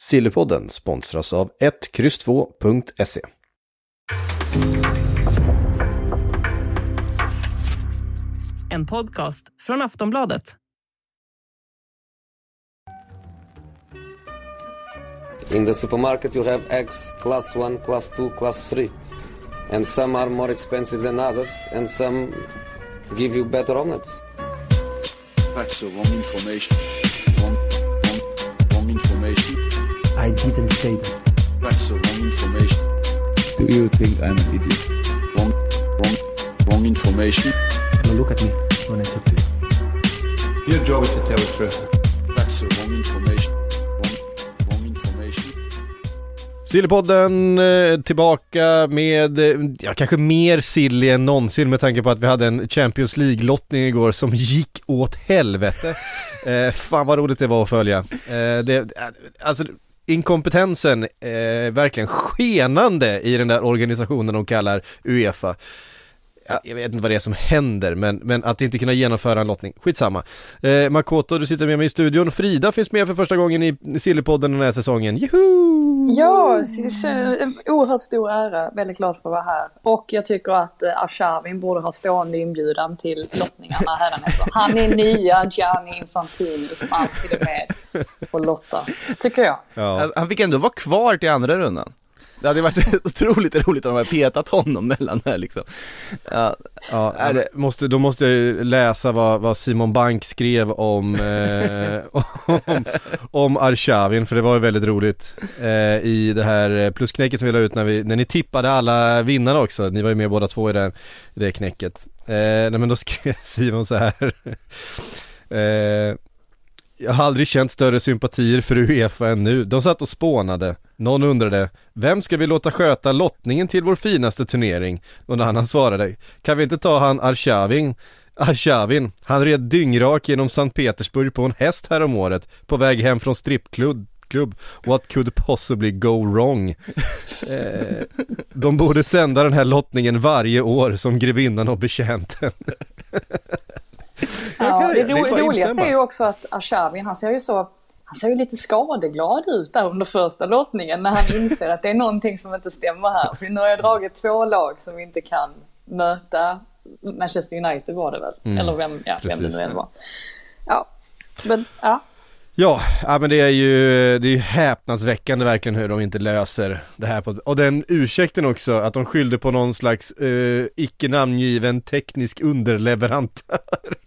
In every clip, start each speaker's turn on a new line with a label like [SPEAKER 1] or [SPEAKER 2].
[SPEAKER 1] Sillypodden sponsras av 1X2.se.
[SPEAKER 2] En podcast från Aftonbladet.
[SPEAKER 3] In the supermarket you have eggs class 1, class 2, class 3. And some are more expensive than others, and some give you better omelets.
[SPEAKER 4] That's the wrong information. Wrong information.
[SPEAKER 5] I didn't say that.
[SPEAKER 4] That's the wrong information.
[SPEAKER 6] Do you think I'm an idiot?
[SPEAKER 4] Wrong information.
[SPEAKER 5] Now look at me when I talk to you.
[SPEAKER 7] Your job is to tell the truth.
[SPEAKER 4] That's the wrong information. Wrong information.
[SPEAKER 1] Sillypodden tillbaka med kanske mer silly än någonsin med tanke på att vi hade en Champions League-lottning igår som gick åt helvete. Fan vad roligt det var att följa. Alltså inkompetensen verkligen skenande i den där organisationen de kallar UEFA. Jag vet inte vad det är som händer, men att inte kunna genomföra en lottning, skitsamma. Makoto, du sitter med mig i studion. Frida finns med för första gången i Sillypodden den här säsongen. Juhu!
[SPEAKER 8] Ja, en oerhört stor ära. Väldigt glad för att vara här. Och jag tycker att Arshavin borde ha stående inbjudan till lottningarna hädanefter. Han är nya Gianni Infantino som alltid är med på lotta, tycker jag.
[SPEAKER 9] Ja. Han fick ändå vara kvar till andra rundan. Det hade varit otroligt roligt om de hade petat honom mellan här liksom.
[SPEAKER 1] Då måste jag läsa vad Simon Bank skrev om Arshavin, för det var ju väldigt roligt i det här plusknäcket som vi la ut när ni tippade alla vinnare också. Ni var ju med båda två i det knäcket. Men då skrev Simon så här. Jag har aldrig känt större sympatier för UEFA än nu. De satt och spånade. Någon undrade, vem ska vi låta sköta lottningen till vår finaste turnering? Och när han svarade, kan vi inte ta han Arshavin, han red dyngrak genom Sankt Petersburg på en häst här om året på väg hem från strippklubb. What could possibly go wrong? De borde sända den här lottningen varje år som grevinnan och betjänten.
[SPEAKER 8] Ja, det roligaste är ju också att Arshavin, han ser ju lite skadeglad ut där under första lottningen när han inser att det är någonting som inte stämmer här. För nu har jag dragit 2 lag som inte kan möta Manchester United, var det väl? Eller vem det nu än var. Ja, men ja. Ja,
[SPEAKER 1] men det är ju häpnadsväckande verkligen hur de inte löser det här och den ursäkten också att de skyllde på någon slags icke namngiven teknisk underleverantör.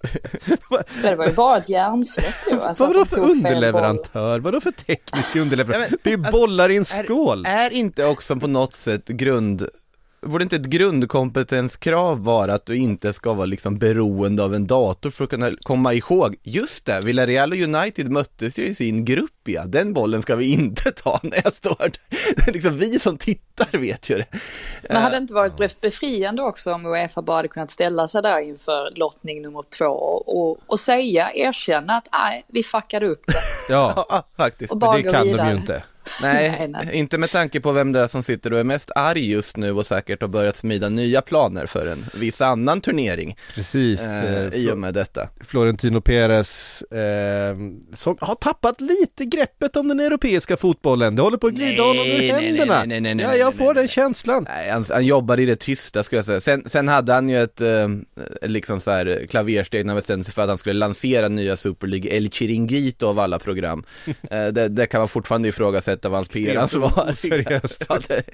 [SPEAKER 8] Det var ju bara ett hjärnsläpp ju. Alltså
[SPEAKER 1] vadå för underleverantör? Vadå för teknisk underleverantör? Det är bollar i en skål.
[SPEAKER 9] Är inte också på något sätt borde inte ett grundkompetenskrav vara att du inte ska vara liksom beroende av en dator för att kunna komma ihåg? Just det, Villarreal och United möttes ju i sin grupp, ja. Den bollen ska vi inte ta nästa år. Det är liksom vi som tittar vet ju det.
[SPEAKER 8] Men hade det inte varit befriande också om UEFA bara hade kunnat ställa sig där inför lottning nummer 2 och erkänna att vi fuckade upp det.
[SPEAKER 1] Ja, faktiskt. Och det kan de ju inte.
[SPEAKER 9] Nej, inte med tanke på vem det är som sitter och är mest arg just nu och säkert har börjat smida nya planer för en viss annan turnering.
[SPEAKER 1] Precis.
[SPEAKER 9] I och med detta.
[SPEAKER 1] Florentino Perez som har tappat lite greppet om den europeiska fotbollen. Det håller på att glida honom ur händerna. Nej, jag får den känslan.
[SPEAKER 9] Nej, han jobbar i det tysta skulle jag säga. Sen hade han ju ett liksom så här klaversteg när han bestämde sig för att han skulle lansera nya Super League El Chiringuito av alla program. Det kan man fortfarande ifrågasätta av hans PR-ansvar.
[SPEAKER 1] Seriöst.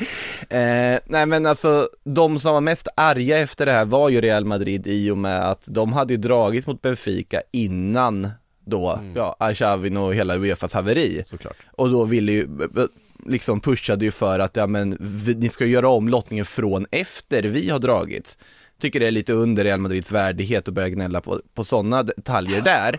[SPEAKER 9] Nej men alltså de som var mest arga efter det här var ju Real Madrid i och med att de hade ju dragit mot Benfica innan då Arshavin och hela UEFAs haveri.
[SPEAKER 1] Såklart.
[SPEAKER 9] Och då ville ju liksom pushade ju för att ni ska göra om lottningen från efter vi har dragit. Tycker det är lite under Real Madrids värdighet att börja gnälla på sådana detaljer där.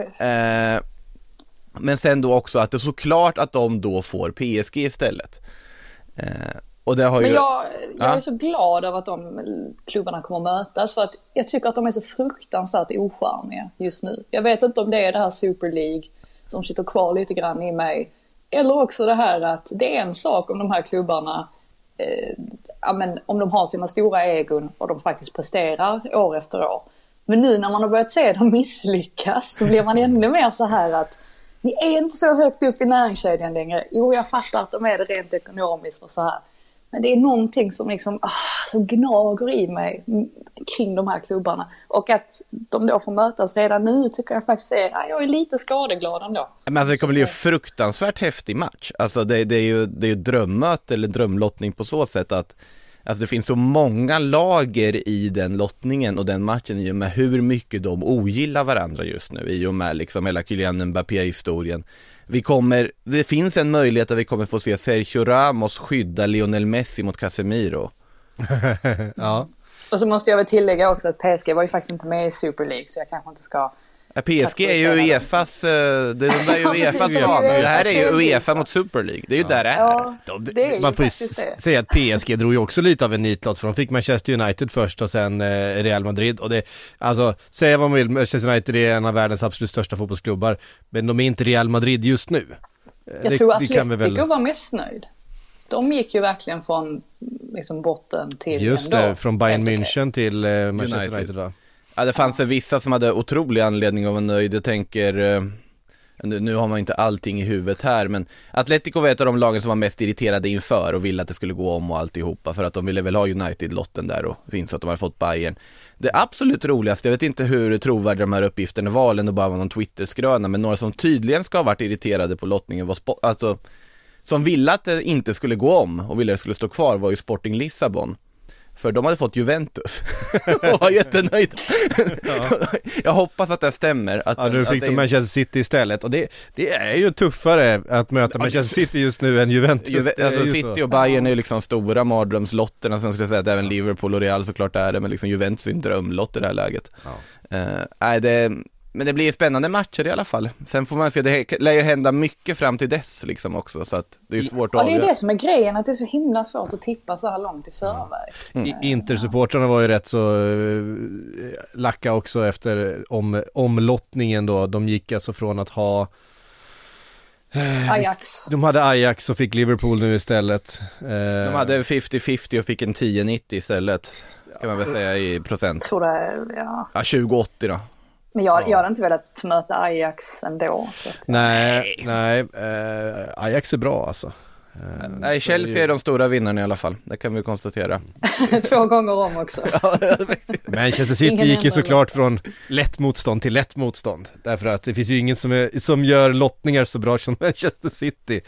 [SPEAKER 9] Men sen då också att det är såklart att de då får PSG istället. Och det har ju...
[SPEAKER 8] Men jag är så glad över att de klubbarna kommer att mötas, för att jag tycker att de är så fruktansvärt ocharmiga just nu. Jag vet inte om det är det här Super League som sitter kvar lite grann i mig, eller också det här att det är en sak om de här klubbarna om de har sina stora egon och de faktiskt presterar år efter år. Men nu när man har börjat se dem misslyckas så blir man ännu mer så här att ni är inte så högt upp i näringskedjan längre. Jo, jag fattar att de är det rent ekonomiskt och så här. Men det är någonting som liksom som gnager i mig kring de här klubbarna. Och att de då får mötas redan nu tycker jag faktiskt jag är lite skadeglad ändå.
[SPEAKER 9] Men alltså det kommer bli en fruktansvärt häftig match. Alltså det är ju drömmöte eller drömlottning på så sätt att alltså det finns så många lager i den lottningen och den matchen i och med hur mycket de ogillar varandra just nu i och med liksom hela Kylian Mbappé-historien. Det finns en möjlighet att vi kommer få se Sergio Ramos skydda Lionel Messi mot Casemiro.
[SPEAKER 1] Ja.
[SPEAKER 8] Och så måste jag väl tillägga också att PSG var ju faktiskt inte med i Super League så jag kanske inte ska...
[SPEAKER 9] PSG är ju UEFAs, det är ju UEFAs plan. Det här är ju UEFA mot Super League. Det är ju där det är.
[SPEAKER 8] Ja, det är
[SPEAKER 1] man får ju säga att PSG drog ju också lite av en nitlott, för de fick Manchester United först och sen Real Madrid. Och det, alltså, säga vad man vill, Manchester United är en av världens absolut största fotbollsklubbar, men de är inte Real Madrid just nu.
[SPEAKER 8] Jag tror Atletico var mest nöjd. De gick ju verkligen från liksom botten till
[SPEAKER 1] just
[SPEAKER 8] ändå.
[SPEAKER 1] Det, från Bayern München till Manchester United va?
[SPEAKER 9] Ja, det fanns vissa som hade otrolig anledning att vara nöjd. Jag tänker, nu har man inte allting i huvudet här, men Atletico var ett av de lagen som var mest irriterade inför och ville att det skulle gå om och alltihopa, för att de ville väl ha United-lotten där och finns att de har fått Bayern. Det absolut roligaste, jag vet inte hur trovärdiga de här uppgifterna var, eller bara var någon Twitter-skröna, men några som tydligen ska ha varit irriterade på lottningen var alltså, som ville att det inte skulle gå om och ville att det skulle stå kvar, var ju Sporting Lissabon. För de hade fått Juventus och var jättenöjda. Ja. Jag hoppas att det stämmer. Att
[SPEAKER 1] nu fick de Manchester City istället. Och det är ju tuffare att möta Manchester City just nu än Juventus.
[SPEAKER 9] Alltså City och Bayern är ju liksom stora mardrömslotterna. Sen skulle jag säga att även Liverpool och Real såklart är det. Men liksom Juventus är en drömlott i det här läget. Ja. Men det blir spännande matcher i alla fall. Sen får man se, det lär ju hända mycket fram till dess liksom också, så att det är svårt att
[SPEAKER 8] avgöra. Det är det som är grejen, att det är så himla svårt att tippa så här långt i förväg.
[SPEAKER 1] Intersupportrarna var ju rätt så lacka också efter omlottningen då. De gick alltså från att ha
[SPEAKER 8] Ajax.
[SPEAKER 1] De hade Ajax och fick Liverpool nu istället.
[SPEAKER 9] De hade 50-50 och fick en 10-90 istället, kan man väl säga i procent.
[SPEAKER 8] Tror det, ja.
[SPEAKER 9] Ja, 20-80 då.
[SPEAKER 8] Men jag hade inte velat möta Ajax ändå. Så att,
[SPEAKER 1] nej, Ajax är bra alltså.
[SPEAKER 9] Nej, Chelsea är de stora vinnarna i alla fall. Det kan vi konstatera.
[SPEAKER 8] 2 gånger om också.
[SPEAKER 1] Manchester City gick ju såklart från lätt motstånd till lätt motstånd. Därför att det finns ju ingen som gör lottningar så bra som Manchester City.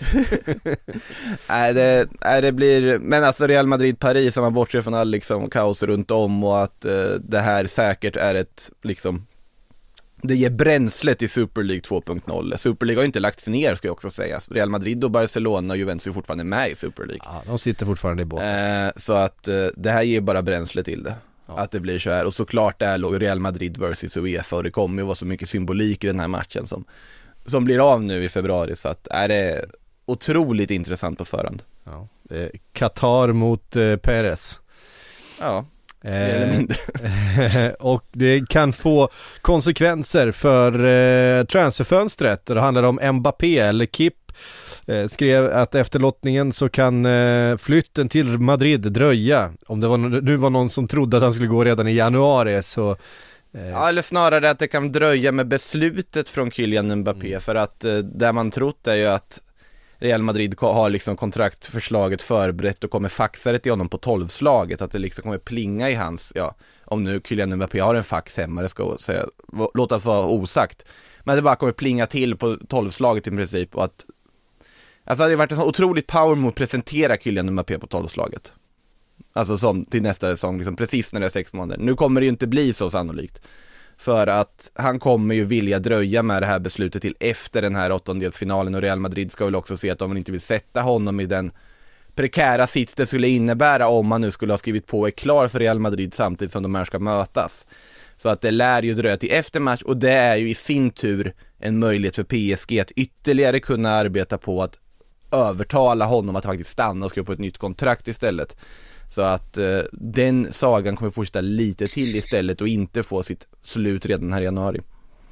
[SPEAKER 9] det blir... Men alltså Real Madrid-Paris, som man bortser från all liksom kaos runt om, och att det här säkert är ett liksom... Det ger bränsle till Super League 2.0. Super League har inte lagts ner, ska jag också säga. Real Madrid och Barcelona och Juventus är fortfarande med i Super League.
[SPEAKER 1] Ja, de sitter fortfarande i båten.
[SPEAKER 9] Så att det här ger bara bränsle till det. Ja. Att det blir så här. Och såklart det är Real Madrid versus UEFA. Och det kommer ju vara så mycket symbolik i den här matchen som blir av nu i februari. Så att är det otroligt intressant på förhand.
[SPEAKER 1] Ja. Qatar mot Perez.
[SPEAKER 9] Ja. Eller mindre.
[SPEAKER 1] Och det kan få konsekvenser för transferfönstret. Det handlar om Mbappé eller Kip. Skrev att efter lottningen så kan flytten till Madrid dröja. Om det var någon som trodde att han skulle gå redan i januari så...
[SPEAKER 9] Ja, eller snarare att det kan dröja med beslutet från Kylian Mbappé. För att det man trott är ju att Real Madrid har liksom kontraktförslaget förberett och kommer faxa det till honom på 12-slaget, att det liksom kommer plinga i hans, om nu Kylian Mbappé har en fax hemma, det ska säga, låt oss vara osagt, men det bara kommer plinga till på 12-slaget i princip, och att alltså det har varit en så otroligt power move att presentera Kylian Mbappé på 12-slaget, alltså som till nästa säsong, liksom precis när det är 6 månader. Nu kommer det ju inte bli så sannolikt, för att han kommer ju vilja dröja med det här beslutet till efter den här 8-delsfinalen, och Real Madrid ska väl också se att de inte vill sätta honom i den prekära sits det skulle innebära om han nu skulle ha skrivit på och är klar för Real Madrid samtidigt som de här ska mötas. Så att det lär ju dröja till efter match, och det är ju i sin tur en möjlighet för PSG att ytterligare kunna arbeta på att övertala honom att faktiskt stanna och skriva på ett nytt kontrakt istället. Så att den sagan kommer fortsätta lite till istället och inte få sitt slut redan här i januari.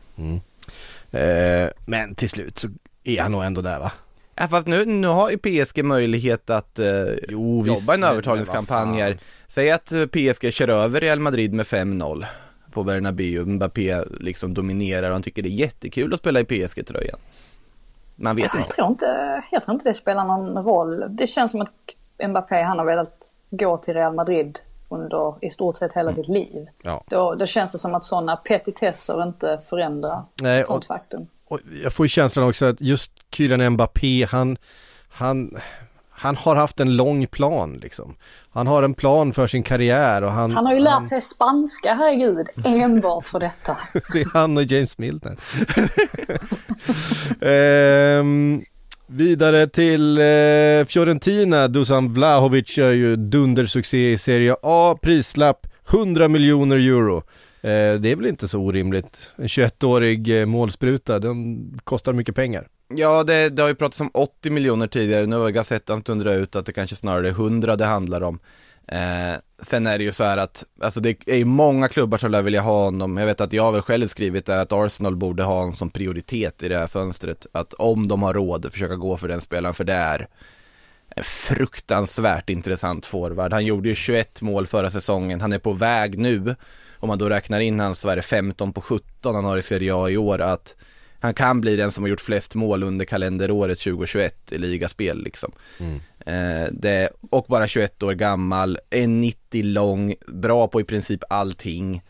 [SPEAKER 1] Men till slut så är han nog ändå där, va?
[SPEAKER 9] Ja, fast nu har ju PSG möjlighet att jobba en övertagningskampanj här. Säg att PSG kör över Real Madrid med 5-0 på Bernabéu. Mbappé liksom dominerar och han tycker det är jättekul att spela i PSG-tröjan. Man vet
[SPEAKER 8] Jag
[SPEAKER 9] inte.
[SPEAKER 8] tror inte det spelar någon roll. Det känns som att Mbappé, han har velat gå till Real Madrid under i stort sett hela sitt liv.
[SPEAKER 1] Ja.
[SPEAKER 8] Då känns det som att sådana petitesser inte förändrar
[SPEAKER 1] Nej,
[SPEAKER 8] sånt faktum.
[SPEAKER 1] Och jag får ju känslan också att just Kylian Mbappé, han har haft en lång plan liksom. Han har en plan för sin karriär och han
[SPEAKER 8] har ju lärt sig spanska, herregud, enbart för detta.
[SPEAKER 1] Det är han och James Milner. Vidare till Fiorentina. Dusan Vlahovic gör ju dundersuccé i Serie A. Prislapp 100 miljoner euro. Det är väl inte så orimligt. En 21-årig målspruta, den kostar mycket pengar.
[SPEAKER 9] Ja, det har ju pratats om 80 miljoner tidigare. Nu har Gazettan stundrat ut att det kanske snarare är 100 det handlar om. Sen är det ju så här att alltså det är ju många klubbar som lär vilja ha honom. Jag vet att jag har väl själv skrivit där att Arsenal borde ha honom som prioritet i det här fönstret. Att om de har råd försöka gå för den spelaren, för det är en fruktansvärt intressant forward. Han gjorde ju 21 mål förra säsongen. Han är på väg nu, om man då räknar in hans, så är det 15 på 17 han har i Serie A i år, att han kan bli den som har gjort flest mål under kalenderåret 2021 i ligaspel liksom. Och bara 21 år gammal, 1,90 lång, bra på i princip allting.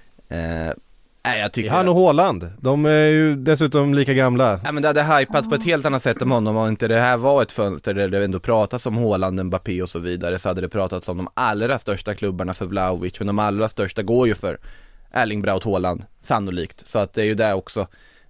[SPEAKER 9] Jag tycker
[SPEAKER 1] han och Haaland, de är ju dessutom lika gamla.
[SPEAKER 9] Ja, men det hade hypats på ett helt annat sätt om honom. Om inte det här var ett fönster där det ändå pratas om Haaland, Mbappé och så vidare, så hade det pratats om de allra största klubbarna för Vlahovic. Men de allra största går ju för Erling Braut Haaland, sannolikt. Så att det är ju det också.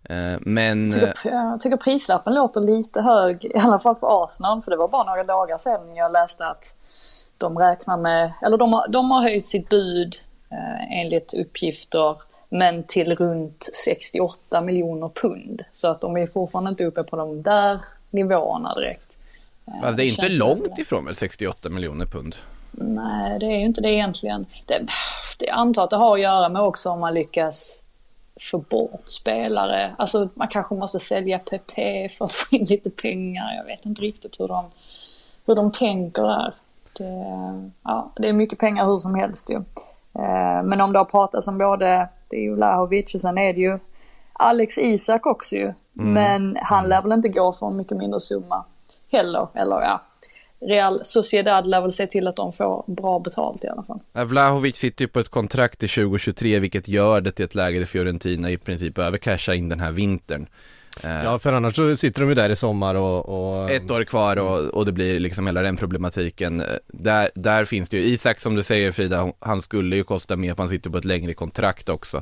[SPEAKER 9] Men
[SPEAKER 8] Jag tycker prislappen låter lite hög, i alla fall för Arsenal, för det var bara några dagar sedan jag läste att de räknar med, eller de har höjt sitt bud enligt uppgifter, men till runt 68 miljoner pund, så att de är fortfarande inte uppe på de där nivåerna direkt.
[SPEAKER 9] det är inte långt ifrån väl 68 miljoner pund.
[SPEAKER 8] Nej, det är ju inte det egentligen. Det antar att det har att göra med också om man lyckas få bort spelare. Alltså man kanske måste sälja PP för att få in lite pengar. Jag vet inte riktigt hur de tänker där. Det är mycket pengar hur som helst ju. Men om det har pratats om både, det är ju Vlahovic och sen är det ju Alex Isak också ju. Men han lär väl inte gå för en mycket mindre summa heller. Eller ja, Real Sociedad lär väl se till att de får bra betalt i alla fall.
[SPEAKER 9] Vlahovic sitter ju på ett kontrakt i 2023, vilket gör det till ett läge där Fiorentina i princip behöver casha in den här vintern.
[SPEAKER 1] Ja, för annars så sitter de ju där i sommar och...
[SPEAKER 9] Ett år kvar och det blir liksom hela den problematiken. Där finns det ju Isak, som du säger Frida, han skulle ju kosta mer, han sitter på ett längre kontrakt också.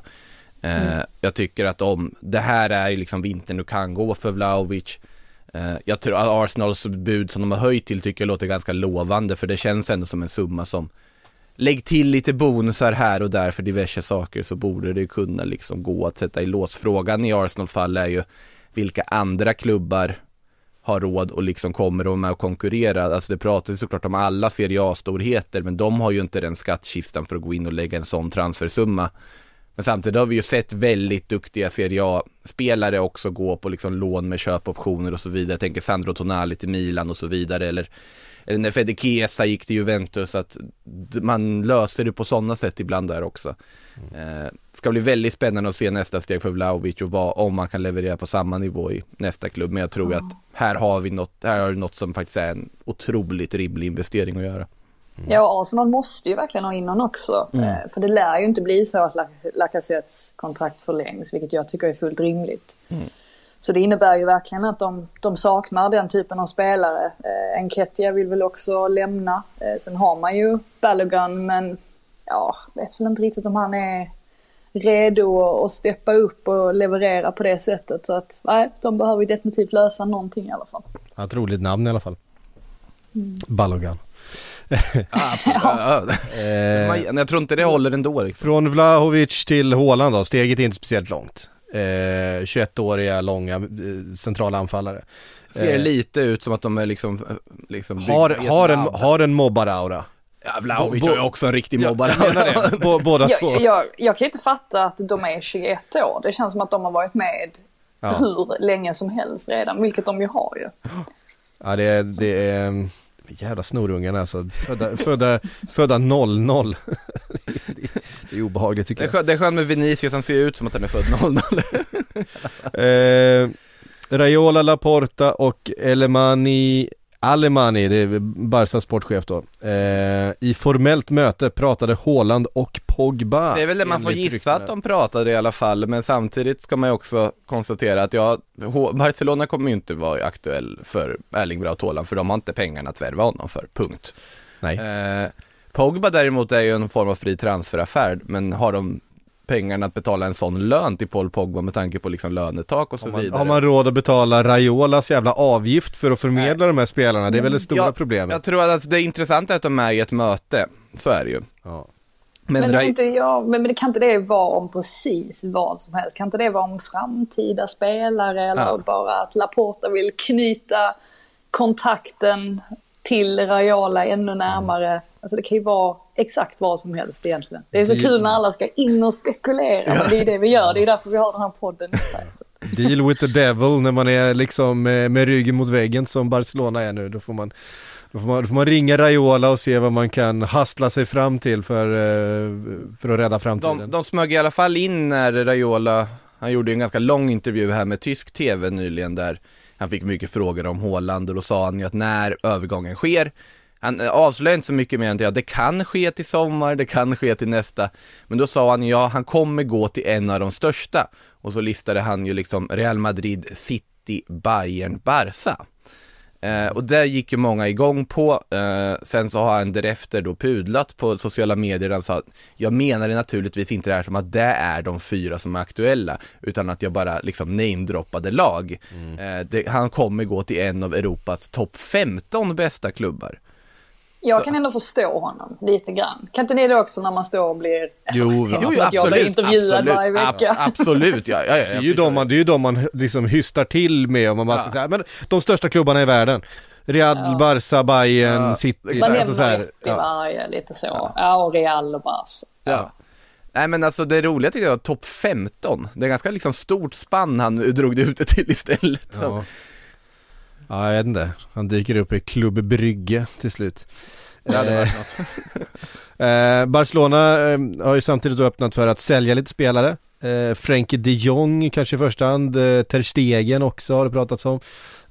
[SPEAKER 9] Jag tycker att om det här är liksom vintern du kan gå för Vlahovic. Jag tror att Arsenals bud som de har höjt till tycker jag låter ganska lovande, för det känns ändå som en summa som lägg till lite bonusar här och där för diverse saker, så borde det kunna liksom gå att sätta i lås. Frågan i Arsenal-fall är ju vilka andra klubbar har råd och liksom kommer de med att konkurrera. Alltså det pratas såklart om alla Serie A-storheter, men de har ju inte den skattkistan för att gå in och lägga en sån transfersumma. Men samtidigt har vi ju sett väldigt duktiga Serie A-spelare också gå på liksom lån med köpoptioner och så vidare. Jag tänker Sandro Tonali till Milan och så vidare, eller när Fede Chiesa gick till Juventus, att man löser det på sådana sätt ibland där också. Ska bli väldigt spännande att se nästa steg för Vlahovic och om man kan leverera på samma nivå i nästa klubb. Men jag tror att här har vi något som faktiskt är en otroligt rimlig investering att göra.
[SPEAKER 8] Ja, Arsenal måste ju verkligen ha in honom också. För det lär ju inte bli så att Lacazettes kontrakt förlängs, vilket jag tycker är fullt rimligt. Så det innebär ju verkligen att de saknar den typen av spelare. Nketiah vill väl också lämna. Sen har man ju Balogun, men ja, vet väl inte riktigt om han är redo att steppa upp och leverera på det sättet. Så att nej, de behöver ju definitivt lösa någonting i alla fall.
[SPEAKER 1] Ja, ett roligt namn i alla fall. Balogun.
[SPEAKER 9] Jag tror inte det håller ändå.
[SPEAKER 1] Från Vlahovic till Haaland då, steget är inte speciellt långt. 21-åriga långa centrala anfallare.
[SPEAKER 9] Ser lite ut som att de är liksom
[SPEAKER 1] har en mobbaraura.
[SPEAKER 9] Ja, Vlahovic är också en riktig mobbare.
[SPEAKER 1] Båda två.
[SPEAKER 8] Jag kan inte fatta att de är 21 år. Det känns som att de har varit med hur länge som helst redan, vilket de ju har ju.
[SPEAKER 1] Ja, det är jävla snorungarna alltså. Födda 00. Det är obehagligt tycker jag.
[SPEAKER 9] Det är skönt med Vinicius, han ser ut som att han är född 00.
[SPEAKER 1] Raiola, Laporta och Alemani, det är Barca sportchef då. I formellt möte pratade Haaland och Pogba.
[SPEAKER 9] Det är väl det man får gissa att de pratade i alla fall, men samtidigt ska man ju också konstatera att Barcelona kommer ju inte vara aktuell för Erling Braut Haaland, för de har inte pengarna att värva honom för, punkt.
[SPEAKER 1] Nej.
[SPEAKER 9] Pogba däremot är ju en form av fri transferaffär, men har de pengarna att betala en sån lön till Paul Pogba med tanke på liksom lönetak och så vidare?
[SPEAKER 1] Har man råd att betala Raiolas jävla avgift för att förmedla de här spelarna? Det är väl det stora problemet.
[SPEAKER 9] Jag tror att det är intressant att de är i ett möte, så är det ju.
[SPEAKER 1] Ja.
[SPEAKER 8] Men det kan inte det vara om precis vad som helst? Kan inte det vara om framtida spelare eller bara att Laporta vill knyta kontakten till Raiola ännu närmare? Alltså det kan ju vara exakt vad som helst egentligen. Det är så kul när alla ska in och spekulera, men det är det vi gör. Det är därför vi har den här podden.
[SPEAKER 1] Deal with the devil, när man är liksom med ryggen mot väggen som Barcelona är nu. Då får man ringa Raiola och se vad man kan hastla sig fram till för att rädda framtiden.
[SPEAKER 9] De smög i alla fall in när Raiola, han gjorde en ganska lång intervju här med tysk tv nyligen där han fick mycket frågor om Haaland, och då sa han ju att när övergången sker, han avslöjade inte så mycket mer än att det kan ske till sommar, det kan ske till nästa, men då sa han han kommer gå till en av de största, och så listade han ju liksom Real Madrid, City, Bayern, Barca. Och där gick ju många igång på. Sen så har han därefter då pudlat på sociala medier. Han sa att jag menar det naturligtvis inte det här som att det är de 4 som är aktuella, utan att jag bara liksom namedroppade lag. Han kommer gå till en av Europas topp 15 bästa klubbar.
[SPEAKER 8] Jag kan ändå förstå honom lite grann. Kan inte ni det också när man står och blir intervjuad varje vecka?
[SPEAKER 9] Absolut, ja.
[SPEAKER 1] Det är ju de man liksom hystar till med, om man bara ska säga, men de största klubbarna i världen. Real, Barca, Bayern, City.
[SPEAKER 8] Man nämner ett i varje, lite så. Ja, och Real och Barca.
[SPEAKER 9] Ja. Nej, men alltså det roliga tycker jag är topp 15. Det är ganska liksom stort spann han drog det ut till istället.
[SPEAKER 1] Ja. Ja, jag vet inte. Han dyker upp i Klubb Brygge till slut.
[SPEAKER 9] Ja, det var något.
[SPEAKER 1] Barcelona har ju samtidigt öppnat för att sälja lite spelare. Frenkie de Jong kanske i första hand. Ter Stegen också har det pratats om.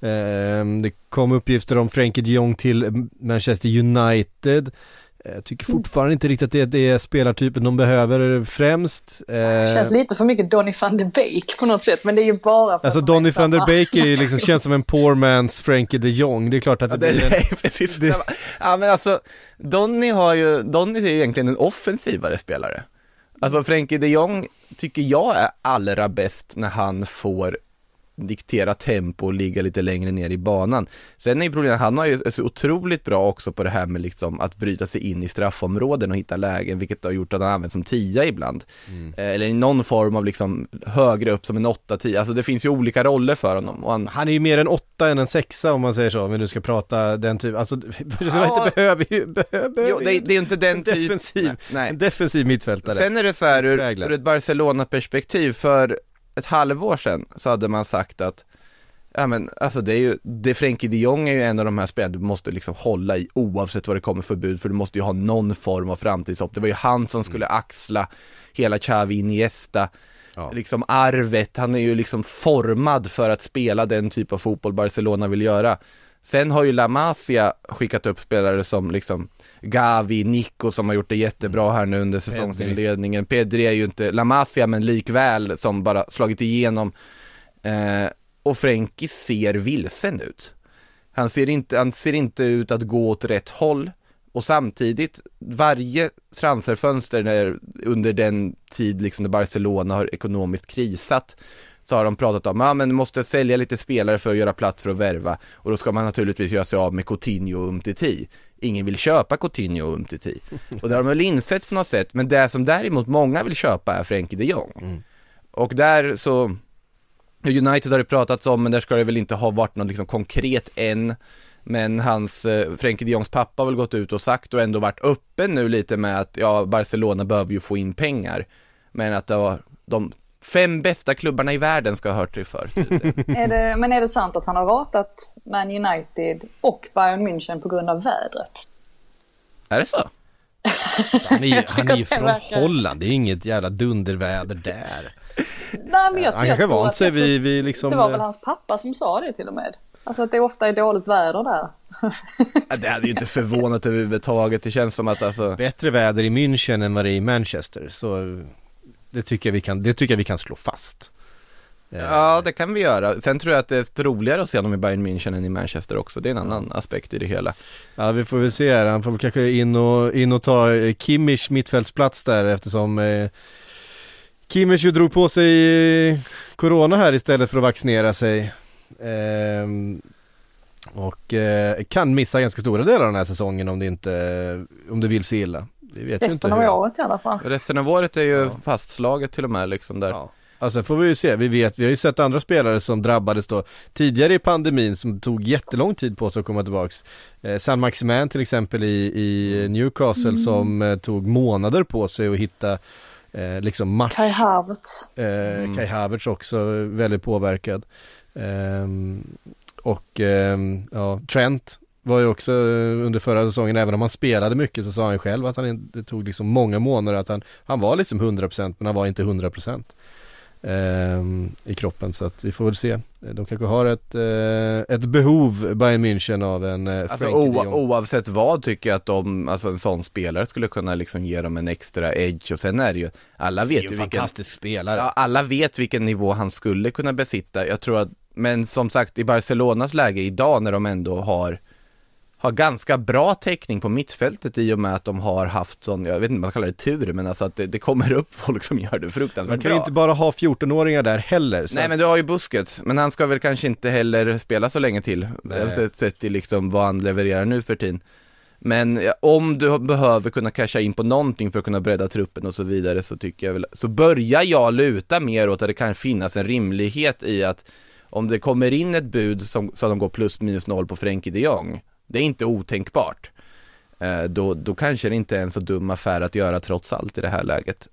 [SPEAKER 1] Det kom uppgifter om Frenkie de Jong till Manchester United. Jag tycker fortfarande inte riktigt att det är spelartypen de behöver främst.
[SPEAKER 8] Det känns lite för mycket Donny van de Beek på något sätt, men det är ju bara för
[SPEAKER 1] alltså Donny van der Beek är ju liksom, känns som en poor man's Frenkie de Jong. Det är klart att det blir
[SPEAKER 9] precis. Ja, men alltså Donny är egentligen en offensivare spelare. Alltså Frenkie de Jong tycker jag är allra bäst när han får diktera tempo och ligga lite längre ner i banan. Sen är ju problemet, han har ju så otroligt bra också på det här med liksom att bryta sig in i straffområden och hitta lägen, vilket har gjort att han används som 10 ibland. Eller i någon form av liksom högre upp som en 8-10. Alltså det finns ju olika roller för honom. Och han är
[SPEAKER 1] ju mer en 8 än en 6 om man säger så, men du ska prata den typ. Alltså behöver
[SPEAKER 9] det är ju inte den typ.
[SPEAKER 1] En defensiv mittfältare.
[SPEAKER 9] Sen är det så här ur ett Barcelona-perspektiv, för ett halvår sedan så hade man sagt att alltså Frenkie de Jong är ju en av de här spelarna du måste liksom hålla i oavsett vad det kommer förbud, för du måste ju ha någon form av framtidshopp. Det var ju han som skulle axla hela Xavi, Iniesta liksom arvet. Han är ju liksom formad för att spela den typ av fotboll Barcelona vill göra. Sen har ju La Masia skickat upp spelare som liksom Gavi, Nico som har gjort det jättebra här nu under säsongsinledningen. Pedri är ju inte La Masia, men likväl som bara slagit igenom. Och Frenkie ser vilsen ut. Han ser inte ut att gå åt rätt håll. Och samtidigt, varje transferfönster under den tid liksom när Barcelona har ekonomiskt krisat, så har de pratat om men du måste sälja lite spelare för att göra plats för att värva. Och då ska man naturligtvis göra sig av med Coutinho och Umtiti. Ingen vill köpa Coutinho och Umtiti. Och det har de väl insett på något sätt. Men det som däremot många vill köpa är Frenkie de Jong. Och där så United har det pratats om, men där ska det väl inte ha varit något liksom konkret än. Men Frenkie de Jongs pappa har väl gått ut och sagt och ändå varit öppen nu lite med att Barcelona behöver ju få in pengar. Men att det var de 5 bästa klubbarna i världen ska ha hört det för.
[SPEAKER 8] Men är det sant att han har ratat Man United och Bayern München på grund av vädret?
[SPEAKER 9] Är det så?
[SPEAKER 1] Alltså, han är ju från Holland, det är inget jävla dunderväder där.
[SPEAKER 8] Nej, men
[SPEAKER 1] Han kanske vant sig vid liksom...
[SPEAKER 8] Det var väl hans pappa som sa det till och med. Alltså att det ofta är dåligt väder där.
[SPEAKER 9] Det hade ju inte förvånat överhuvudtaget. Det känns som att alltså...
[SPEAKER 1] Bättre väder i München än vad det är i Manchester. Så det tycker jag vi kan slå fast.
[SPEAKER 9] Ja, det kan vi göra. Sen tror jag att det är roligare att se honom i Bayern München än i Manchester också. Det är en annan aspekt i det hela.
[SPEAKER 1] Ja, vi får väl se här. Han får väl kanske in och ta Kimmich mittfältsplats där, eftersom Kimmich ju drog på sig corona här istället för att vaccinera sig. Och kan missa ganska stora delar av den här säsongen om det vill se illa. Vi vet
[SPEAKER 8] resten
[SPEAKER 1] ju inte
[SPEAKER 8] av året i alla fall.
[SPEAKER 9] Resten av året är ju fastslaget till och med liksom där.
[SPEAKER 1] Ja. Alltså får vi ju se, vi har ju sett andra spelare som drabbades då tidigare i pandemin som tog jättelång tid på sig att komma tillbaks. Saint-Maximin till exempel i Newcastle som tog månader på sig att hitta liksom match.
[SPEAKER 8] Kai Havertz.
[SPEAKER 1] Kai Havertz också väldigt påverkad. Trent var ju också under förra säsongen, även om han spelade mycket så sa han själv att det tog liksom många månader att han var liksom 100% men han var inte 100% i kroppen, så att vi får väl se. De kanske har ett behov Bayern München av en
[SPEAKER 9] alltså, oavsett vad tycker jag att en sån spelare skulle kunna liksom ge dem en extra edge, och sen är det ju alla vet ju
[SPEAKER 1] fantastisk spelare.
[SPEAKER 9] Ja, alla vet vilken nivå han skulle kunna besitta. Jag tror att, men som sagt i Barcelonas läge idag när de ändå har ganska bra täckning på mittfältet i och med att de har haft sån, jag vet inte vad man kallar det, tur, men alltså att det kommer upp folk som gör det fruktansvärt bra.
[SPEAKER 1] Man kan ju inte bara ha 14-åringar där heller. Så.
[SPEAKER 9] Nej, men du har ju Busquets, men han ska väl kanske inte heller spela så länge till. Sett till liksom vad han levererar nu för tiden. Men om du behöver kunna casha in på någonting för att kunna bredda truppen och så vidare, så tycker jag väl, så börjar jag luta mer åt att det kan finnas en rimlighet i att om det kommer in ett bud så de går plus minus noll på Frenkie de Jong. Det är inte otänkbart. Då kanske det inte är en så dum affär att göra trots allt i det här läget.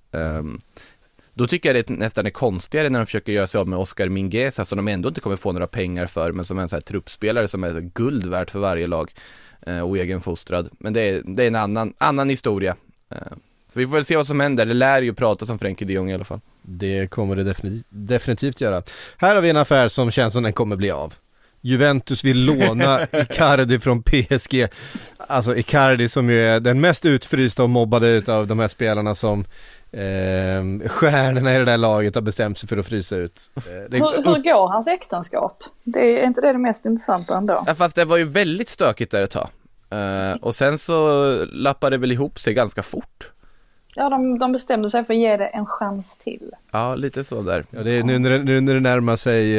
[SPEAKER 9] Då tycker jag det nästan är konstigare när de försöker göra sig av med Oscar Mingueza som de ändå inte kommer få några pengar för, men som en så här truppspelare som är guld värt för varje lag och egenfostrad. Men det är en annan historia. Så vi får väl se vad som händer. Det lär ju prata som Frenkie de Jong i alla fall.
[SPEAKER 1] Det kommer det definitivt göra. Här har vi en affär som känns som den kommer bli av. Juventus vill låna Icardi från PSG. Alltså Icardi som ju är den mest utfrysta och mobbade utav de här spelarna som stjärnorna i det där laget har bestämt sig för att frysa ut.
[SPEAKER 8] Hur går hans äktenskap? Det är inte det mest intressanta ändå.
[SPEAKER 9] Ja, fast det var ju väldigt stökigt där ett tag. Och sen så lappade det väl ihop sig ganska fort.
[SPEAKER 8] Ja, de bestämde sig för att ge det en chans till.
[SPEAKER 9] Ja, lite så där.
[SPEAKER 1] Ja, det är nu när det närmar sig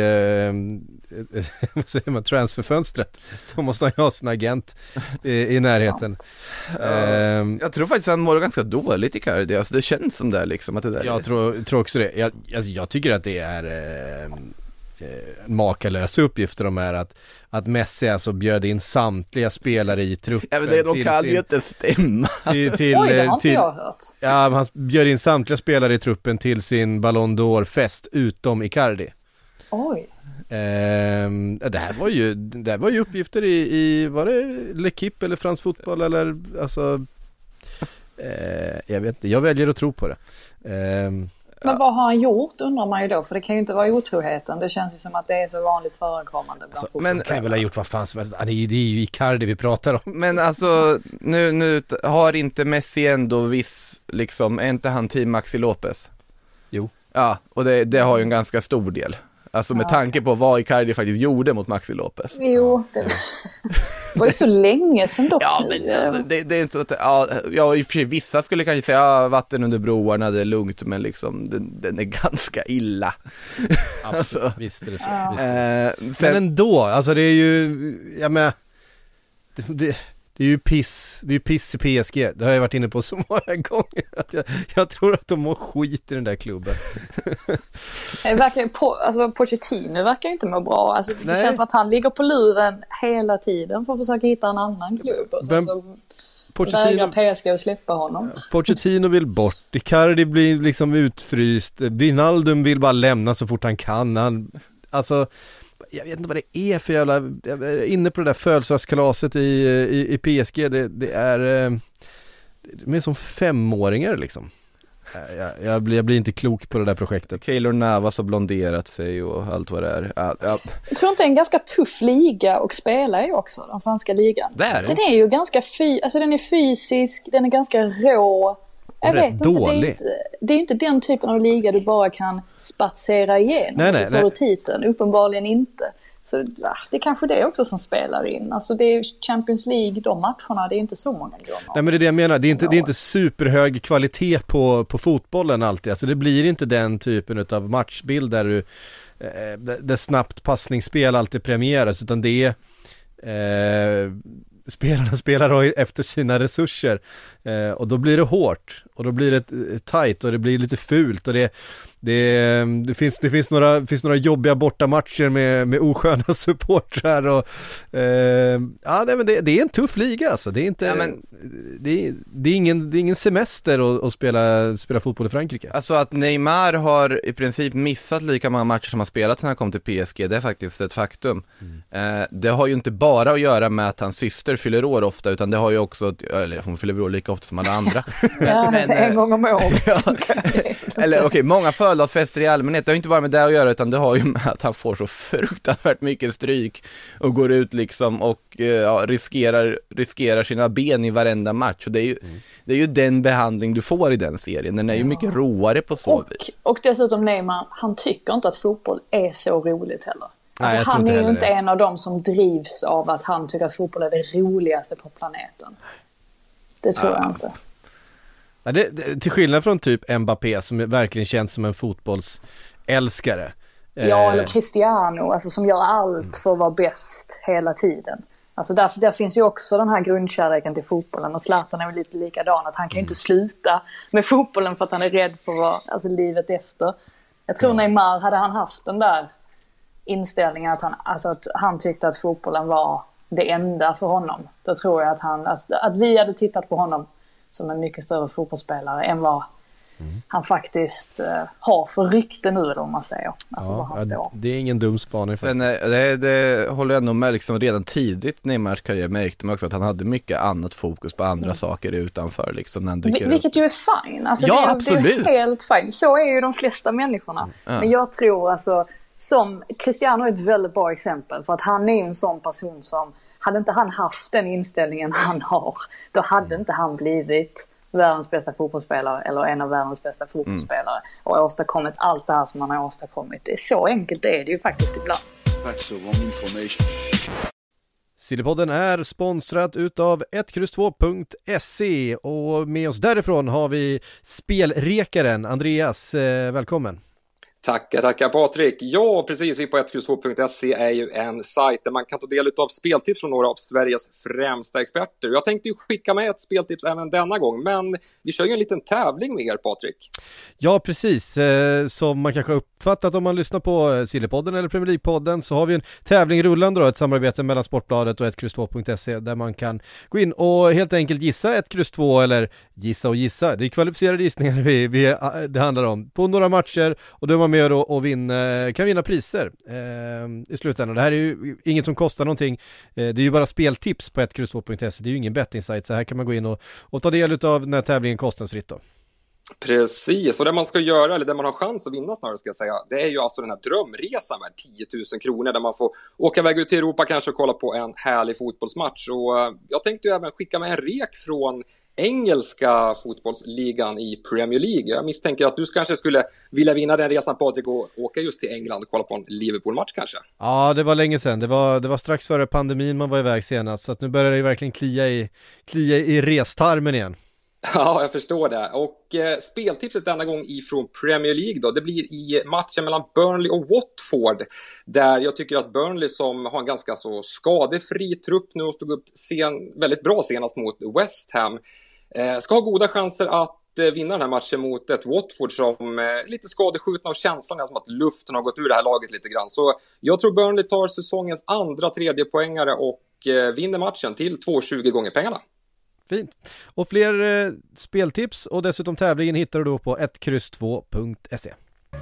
[SPEAKER 1] vad säger man, transferfönstret. Då måste han ju ha sin agent i närheten.
[SPEAKER 9] Jag tror faktiskt han mår ganska dåligt i Icardi. Alltså, det känns som det liksom att det där.
[SPEAKER 1] Jag tror också det. Jag tycker att det är makalösa uppgifter de är att Messi alltså bjöd in samtliga spelare i truppen.
[SPEAKER 9] Ja, men de kan ju inte stämma.
[SPEAKER 8] Oj, det har inte jag hört.
[SPEAKER 1] Ja, han bjöd in samtliga spelare i truppen till sin Ballon d'Or-fest utom Icardi.
[SPEAKER 8] Oj.
[SPEAKER 1] Det här var ju uppgifter i var det L'Equipe eller Fransk Fotboll eller alltså jag vet inte, jag väljer att tro på det.
[SPEAKER 8] Men vad har han gjort undrar man ju då, för det kan ju inte vara otroheten. Det känns ju som att det är så vanligt förekommande bland fotboll.
[SPEAKER 1] Men kan jag väl ha gjort vad fan som helst. Det är ju Icardi vi pratar om.
[SPEAKER 9] Men alltså nu har inte Messi ändå viss liksom, är inte han team Maxi Lopez?
[SPEAKER 1] Jo.
[SPEAKER 9] Ja, och det har ju en ganska stor del. Alltså med tanke på vad Icardi faktiskt gjorde mot Maxi Lopez.
[SPEAKER 8] Jo, det var ju så länge sedan dock.
[SPEAKER 9] Ja, men det är inte så att, ja, i och för sig vissa skulle kanske säga vatten under broarna, det är lugnt, men liksom den är ganska illa.
[SPEAKER 1] Absolut, alltså, visst är det så.
[SPEAKER 8] Ja.
[SPEAKER 1] Men ändå, alltså det är ju, jag menar, det är ju piss i PSG. Det har jag varit inne på så många gånger att jag tror att de mår skit i den där klubben.
[SPEAKER 8] Pochettino verkar ju inte må bra. Alltså, det känns som att han ligger på luren hela tiden för att försöka hitta en annan klubb. Och sen så vägrar PSG att släppa honom.
[SPEAKER 1] Pochettino vill bort. Icardi blir liksom utfryst. Wijnaldum vill bara lämna så fort han kan. Alltså, jag vet inte vad det är för jävla, jag är inne på det där födelsedagskalaset i PSG, det är som 5-åringar liksom. Jag blir inte klok på det där projektet.
[SPEAKER 9] Keylor Navas har blonderat sig och allt vad det är. Ja.
[SPEAKER 8] Jag tror inte det är en ganska tuff liga att spela i också, den franska ligan. Den är ju ganska den är fysisk, den är ganska rå. Jag vet inte, det är inte den typen av liga du bara kan spatsera igenom. Så får du titeln, uppenbarligen inte. Så det är kanske det också som spelar in. Alltså det är Champions League, de matcherna, det är inte så många gånger.
[SPEAKER 1] Nej, men det är det jag menar, det är inte superhög kvalitet på fotbollen alltid. Alltså det blir inte den typen av matchbild där snabbt passningsspel alltid premieras, utan det är spelarna spelar efter sina resurser, och då blir det hårt och då blir det tight och det blir lite fult, och det finns några jobbiga bortamatcher med osköna supportrar och men det är en tuff liga alltså. Det är inte det är ingen semester att spela fotboll i Frankrike.
[SPEAKER 9] Alltså att Neymar har i princip missat lika många matcher som han spelat när han kom till PSG, det är faktiskt ett faktum. Det har ju inte bara att göra med att hans syster fyller år ofta, utan det har ju också, eller hon fyller år lika ofta som alla andra.
[SPEAKER 8] men en gång om året.
[SPEAKER 9] Eller många födelsedagsfester i allmänhet, det har ju inte bara med det att göra, utan det har ju med att han får så fruktansvärt mycket stryk och går ut liksom och riskerar sina ben i varenda match, och det är ju den behandling du får i den serien. Den är ju mycket roare på så vis.
[SPEAKER 8] Och dessutom Neymar, han tycker inte att fotboll är så roligt heller. Alltså, han är ju inte en av dem som drivs av att han tycker att fotboll är det roligaste på planeten. Det tror jag inte.
[SPEAKER 1] Ja, till skillnad från typ Mbappé som verkligen känns som en fotbollsälskare.
[SPEAKER 8] Ja, eller Cristiano, alltså, som gör allt för att vara bäst hela tiden. Alltså där finns ju också den här grundkärleken till fotbollen, och Zlatan är ju lite likadan, att han kan ju inte sluta med fotbollen för att han är rädd för livet efter. Jag tror Neymar, hade han haft den där inställningen att han tyckte att fotbollen var det enda för honom, då tror jag att vi hade tittat på honom som en mycket större fotbollsspelare än vad han faktiskt har för rykte nu, eller om man säger. Alltså vad han står.
[SPEAKER 1] Det är ingen dum spaning.
[SPEAKER 9] Sen, det håller jag nog med, liksom, redan tidigt Neymars karriär märkte man också att han hade mycket annat fokus på andra saker utanför. Liksom, när han
[SPEAKER 8] vilket ju är fine. Alltså,
[SPEAKER 9] ja,
[SPEAKER 8] det
[SPEAKER 9] absolut.
[SPEAKER 8] är helt fine. Så är ju de flesta människorna. Men jag tror alltså, som Cristiano är ett väldigt bra exempel, för att han är en sån person som, hade inte han haft den inställningen han har, då hade inte han blivit världens bästa fotbollsspelare eller en av världens bästa fotbollsspelare och åstadkommit allt det här som man har åstadkommit. Det är så enkelt, det är det ju faktiskt ibland.
[SPEAKER 1] Sillypodden är sponsrat utav 1x2.se, och med oss därifrån har vi spelrekaren Andreas. Välkommen.
[SPEAKER 7] Tackar Patrik. Ja, precis. Vi på 1x2.se är ju en sajt där man kan ta del av speltips från några av Sveriges främsta experter. Jag tänkte ju skicka med ett speltips även denna gång, men vi kör ju en liten tävling med er, Patrik.
[SPEAKER 1] Ja, precis. Som man kanske har uppfattat om man lyssnar på Sillypodden eller Premier League-podden, så har vi en tävling rullande då, ett samarbete mellan Sportbladet och 1x2.se, där man kan gå in och helt enkelt gissa 1x2, eller gissa. Det är kvalificerade gissningar det handlar om på några matcher, och då är man med och kan vinna priser i slutändan. Det här är ju inget som kostar någonting. Det är ju bara speltips på 1x2.se. Det är ju ingen betting-sajt, så här kan man gå in och ta del av den här tävlingen kostnadsfritt då.
[SPEAKER 7] Precis, och det man ska göra, eller det man har chans att vinna snarare ska jag säga, det är ju alltså den här drömresan med 10 000 kronor där man får åka iväg ut till Europa kanske och kolla på en härlig fotbollsmatch. Och jag tänkte ju även skicka med en rek från engelska fotbollsligan i Premier League. Jag misstänker att du kanske skulle vilja vinna den resan, Patrik, och åka just till England och kolla på en Liverpool-match kanske. Ja,
[SPEAKER 1] det var länge sedan. Det var strax före pandemin man var iväg senast, så att nu börjar det verkligen klia i restarmen igen.
[SPEAKER 7] Ja, jag förstår det. Och speltipset denna gång ifrån Premier League då, det blir i matchen mellan Burnley och Watford, där jag tycker att Burnley, som har en ganska så skadefri trupp nu och stod upp väldigt bra senast mot West Ham, ska ha goda chanser att vinna den här matchen mot ett Watford som är lite skadeskjutna av känslan, som att luften har gått ur det här laget lite grann. Så jag tror Burnley tar säsongens andra tredjepoängare och vinner matchen till 2,20 gånger pengarna.
[SPEAKER 1] Fint. Och fler speltips och dessutom tävlingen hittar du då på 1x2.se.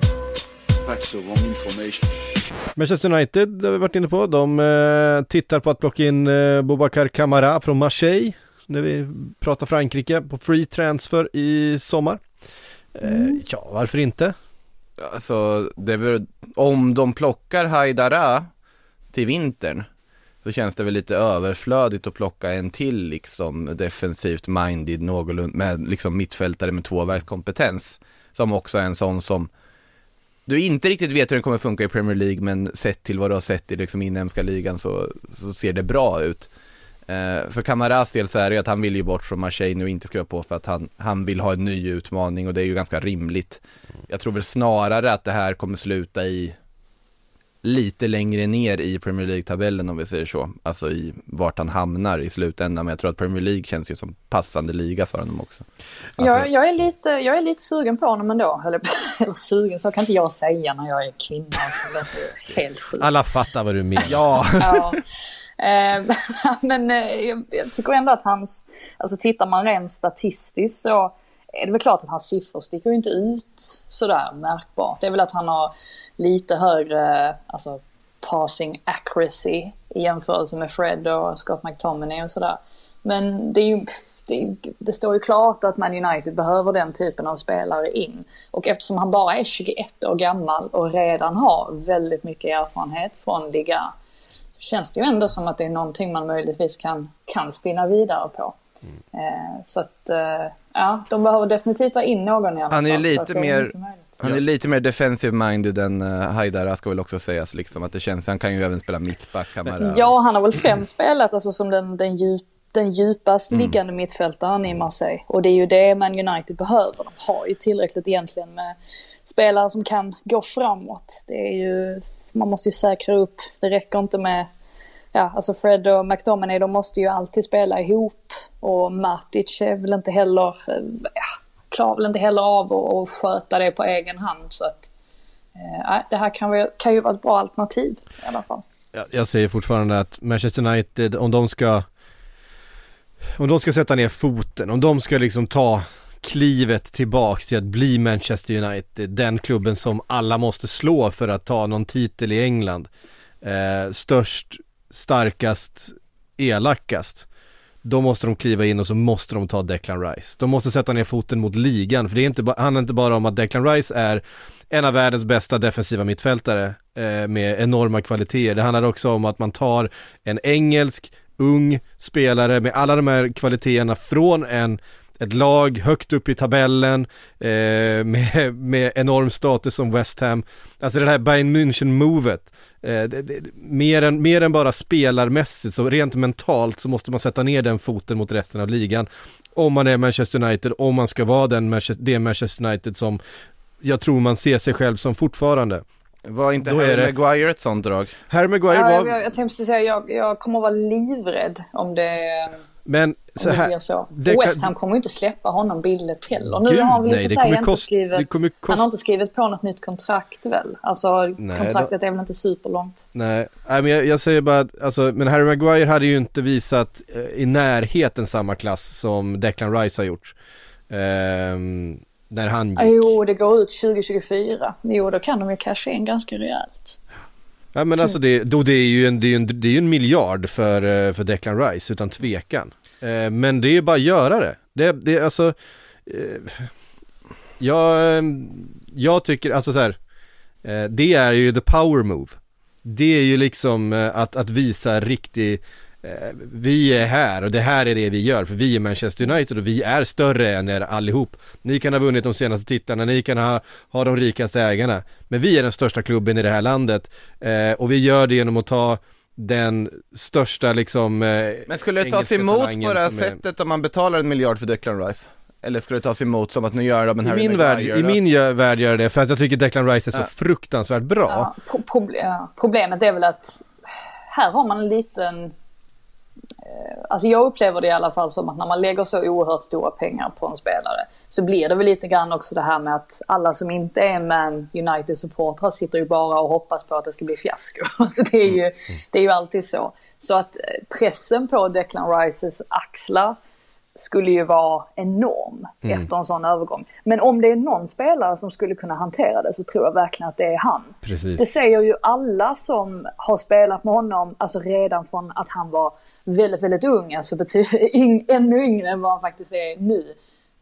[SPEAKER 1] Manchester United har vi varit inne på. De tittar på att plocka in Boubacar Kamara från Marseille när vi pratar Frankrike på free transfer i sommar. Ja, varför inte?
[SPEAKER 9] Alltså, det är väl, om de plockar Haidara till vintern så känns det väl lite överflödigt att plocka en till liksom defensivt minded någorlunda med liksom mittfältare med tvåvägskompetens som också är en sån som du inte riktigt vet hur den kommer funka i Premier League, men sett till vad du har sett i liksom inhemska ligan så ser det bra ut. För Camaras del så är det att han vill ju bort från Marseille och inte skriva på för att han vill ha en ny utmaning, och det är ju ganska rimligt. Jag tror väl snarare att det här kommer sluta i lite längre ner i Premier League-tabellen, om vi säger så. Alltså i vart han hamnar i slutändan. Men jag tror att Premier League känns ju som passande liga för honom också.
[SPEAKER 8] Alltså... Jag är lite sugen på honom ändå. Eller sugen, så kan inte jag säga när jag är kvinna. Alltså, det är helt sjukt.
[SPEAKER 1] Alla fattar vad du menar.
[SPEAKER 9] Ja.
[SPEAKER 8] Men jag tycker ändå att alltså tittar man rent statistiskt så är det väl klart att hans siffror sticker ju inte ut sådär märkbart. Det är väl att han har lite högre alltså passing accuracy i jämförelse med Fred och Scott McTominay och sådär. Men det står ju klart att Man United behöver den typen av spelare in. Och eftersom han bara är 21 år gammal och redan har väldigt mycket erfarenhet från liga, känns det ju ändå som att det är någonting man möjligtvis kan spinna vidare på. Så att ja, de behöver definitivt ta in någon i alla fall.
[SPEAKER 9] Han är lite mer defensive minded än Haidara, ska väl också sägas liksom, att det känns, han kan ju även spela mittback.
[SPEAKER 8] Ja, han har väl främst spelat alltså som den djupast liggande mittfältaren i Marseille, och det är ju det Man United behöver. De har ju tillräckligt egentligen med spelare som kan gå framåt. Det är ju, man måste ju säkra upp, det räcker inte med alltså Fred och McTominay, de måste ju alltid spela ihop, och Matic är väl inte heller klarar väl inte heller av att sköta det på egen hand, så att det här kan ju vara ett bra alternativ i alla fall.
[SPEAKER 1] Jag säger fortfarande att Manchester United, om de ska sätta ner foten, om de ska liksom ta klivet tillbaks till att bli Manchester United, den klubben som alla måste slå för att ta någon titel i England, störst, starkast, elakast, då måste de kliva in och så måste de ta Declan Rice. De måste sätta ner foten mot ligan, för det handlar inte bara om att Declan Rice är en av världens bästa defensiva mittfältare med enorma kvaliteter. Det handlar också om att man tar en engelsk ung spelare med alla de här kvaliteterna från ett lag högt upp i tabellen med enorm status som West Ham. Alltså det här Bayern München-movet, mer än bara spelarmässigt, så rent mentalt så måste man sätta ner den foten mot resten av ligan om man är Manchester United, om man ska vara det Manchester United som jag tror man ser sig själv som fortfarande.
[SPEAKER 9] Var inte Harry Maguire ett sånt drag?
[SPEAKER 8] Harry Maguire var... Jag tänkte säga, jag kommer att vara livrädd om det... Men så här, West Ham kommer inte släppa honom billigt heller. Nu har han väl inte han har inte skrivit på något nytt kontrakt väl. Alltså kontraktet är väl inte superlångt.
[SPEAKER 1] Nej, men jag säger bara att, alltså, men Harry Maguire hade ju inte visat i närheten samma klass som Declan Rice har gjort. När han gick.
[SPEAKER 8] Jo, det går ut 2024. Jo, då kan de ju casha in ganska rejält.
[SPEAKER 1] Ja, men alltså det är ju en miljard för Declan Rice utan tvekan. Men det är ju bara att göra det. Det alltså jag tycker alltså så här, det är ju the power move. Det är ju liksom att visa riktig vi är här och det här är det vi gör, för vi är Manchester United och vi är större än er allihop. Ni kan ha vunnit de senaste titlarna, ni kan ha de rikaste ägarna, men vi är den största klubben i det här landet, och vi gör det genom att ta den största liksom
[SPEAKER 9] men skulle det tas emot på det här sättet om man betalar 1 miljard för Declan Rice? Eller skulle det tas emot som att nu gör de en Harry Maguire?
[SPEAKER 1] I min värld gör det, för att jag tycker Declan Rice är så fruktansvärt bra.
[SPEAKER 8] Problemet är väl att här har man en liten... Alltså jag upplever det i alla fall som att när man lägger så oerhört stora pengar på en spelare, så blir det väl lite grann också det här med att alla som inte är Man United-supportrar sitter ju bara och hoppas på att det ska bli fiasko. Alltså det är ju alltid så. Så att pressen på Declan Rices axlar skulle ju vara enorm efter en sån övergång. Men om det är någon spelare som skulle kunna hantera det, så tror jag verkligen att det är han.
[SPEAKER 1] Precis.
[SPEAKER 8] Det säger ju alla som har spelat med honom, alltså redan från att han var väldigt, väldigt ung, alltså ännu yngre än vad han faktiskt är nu.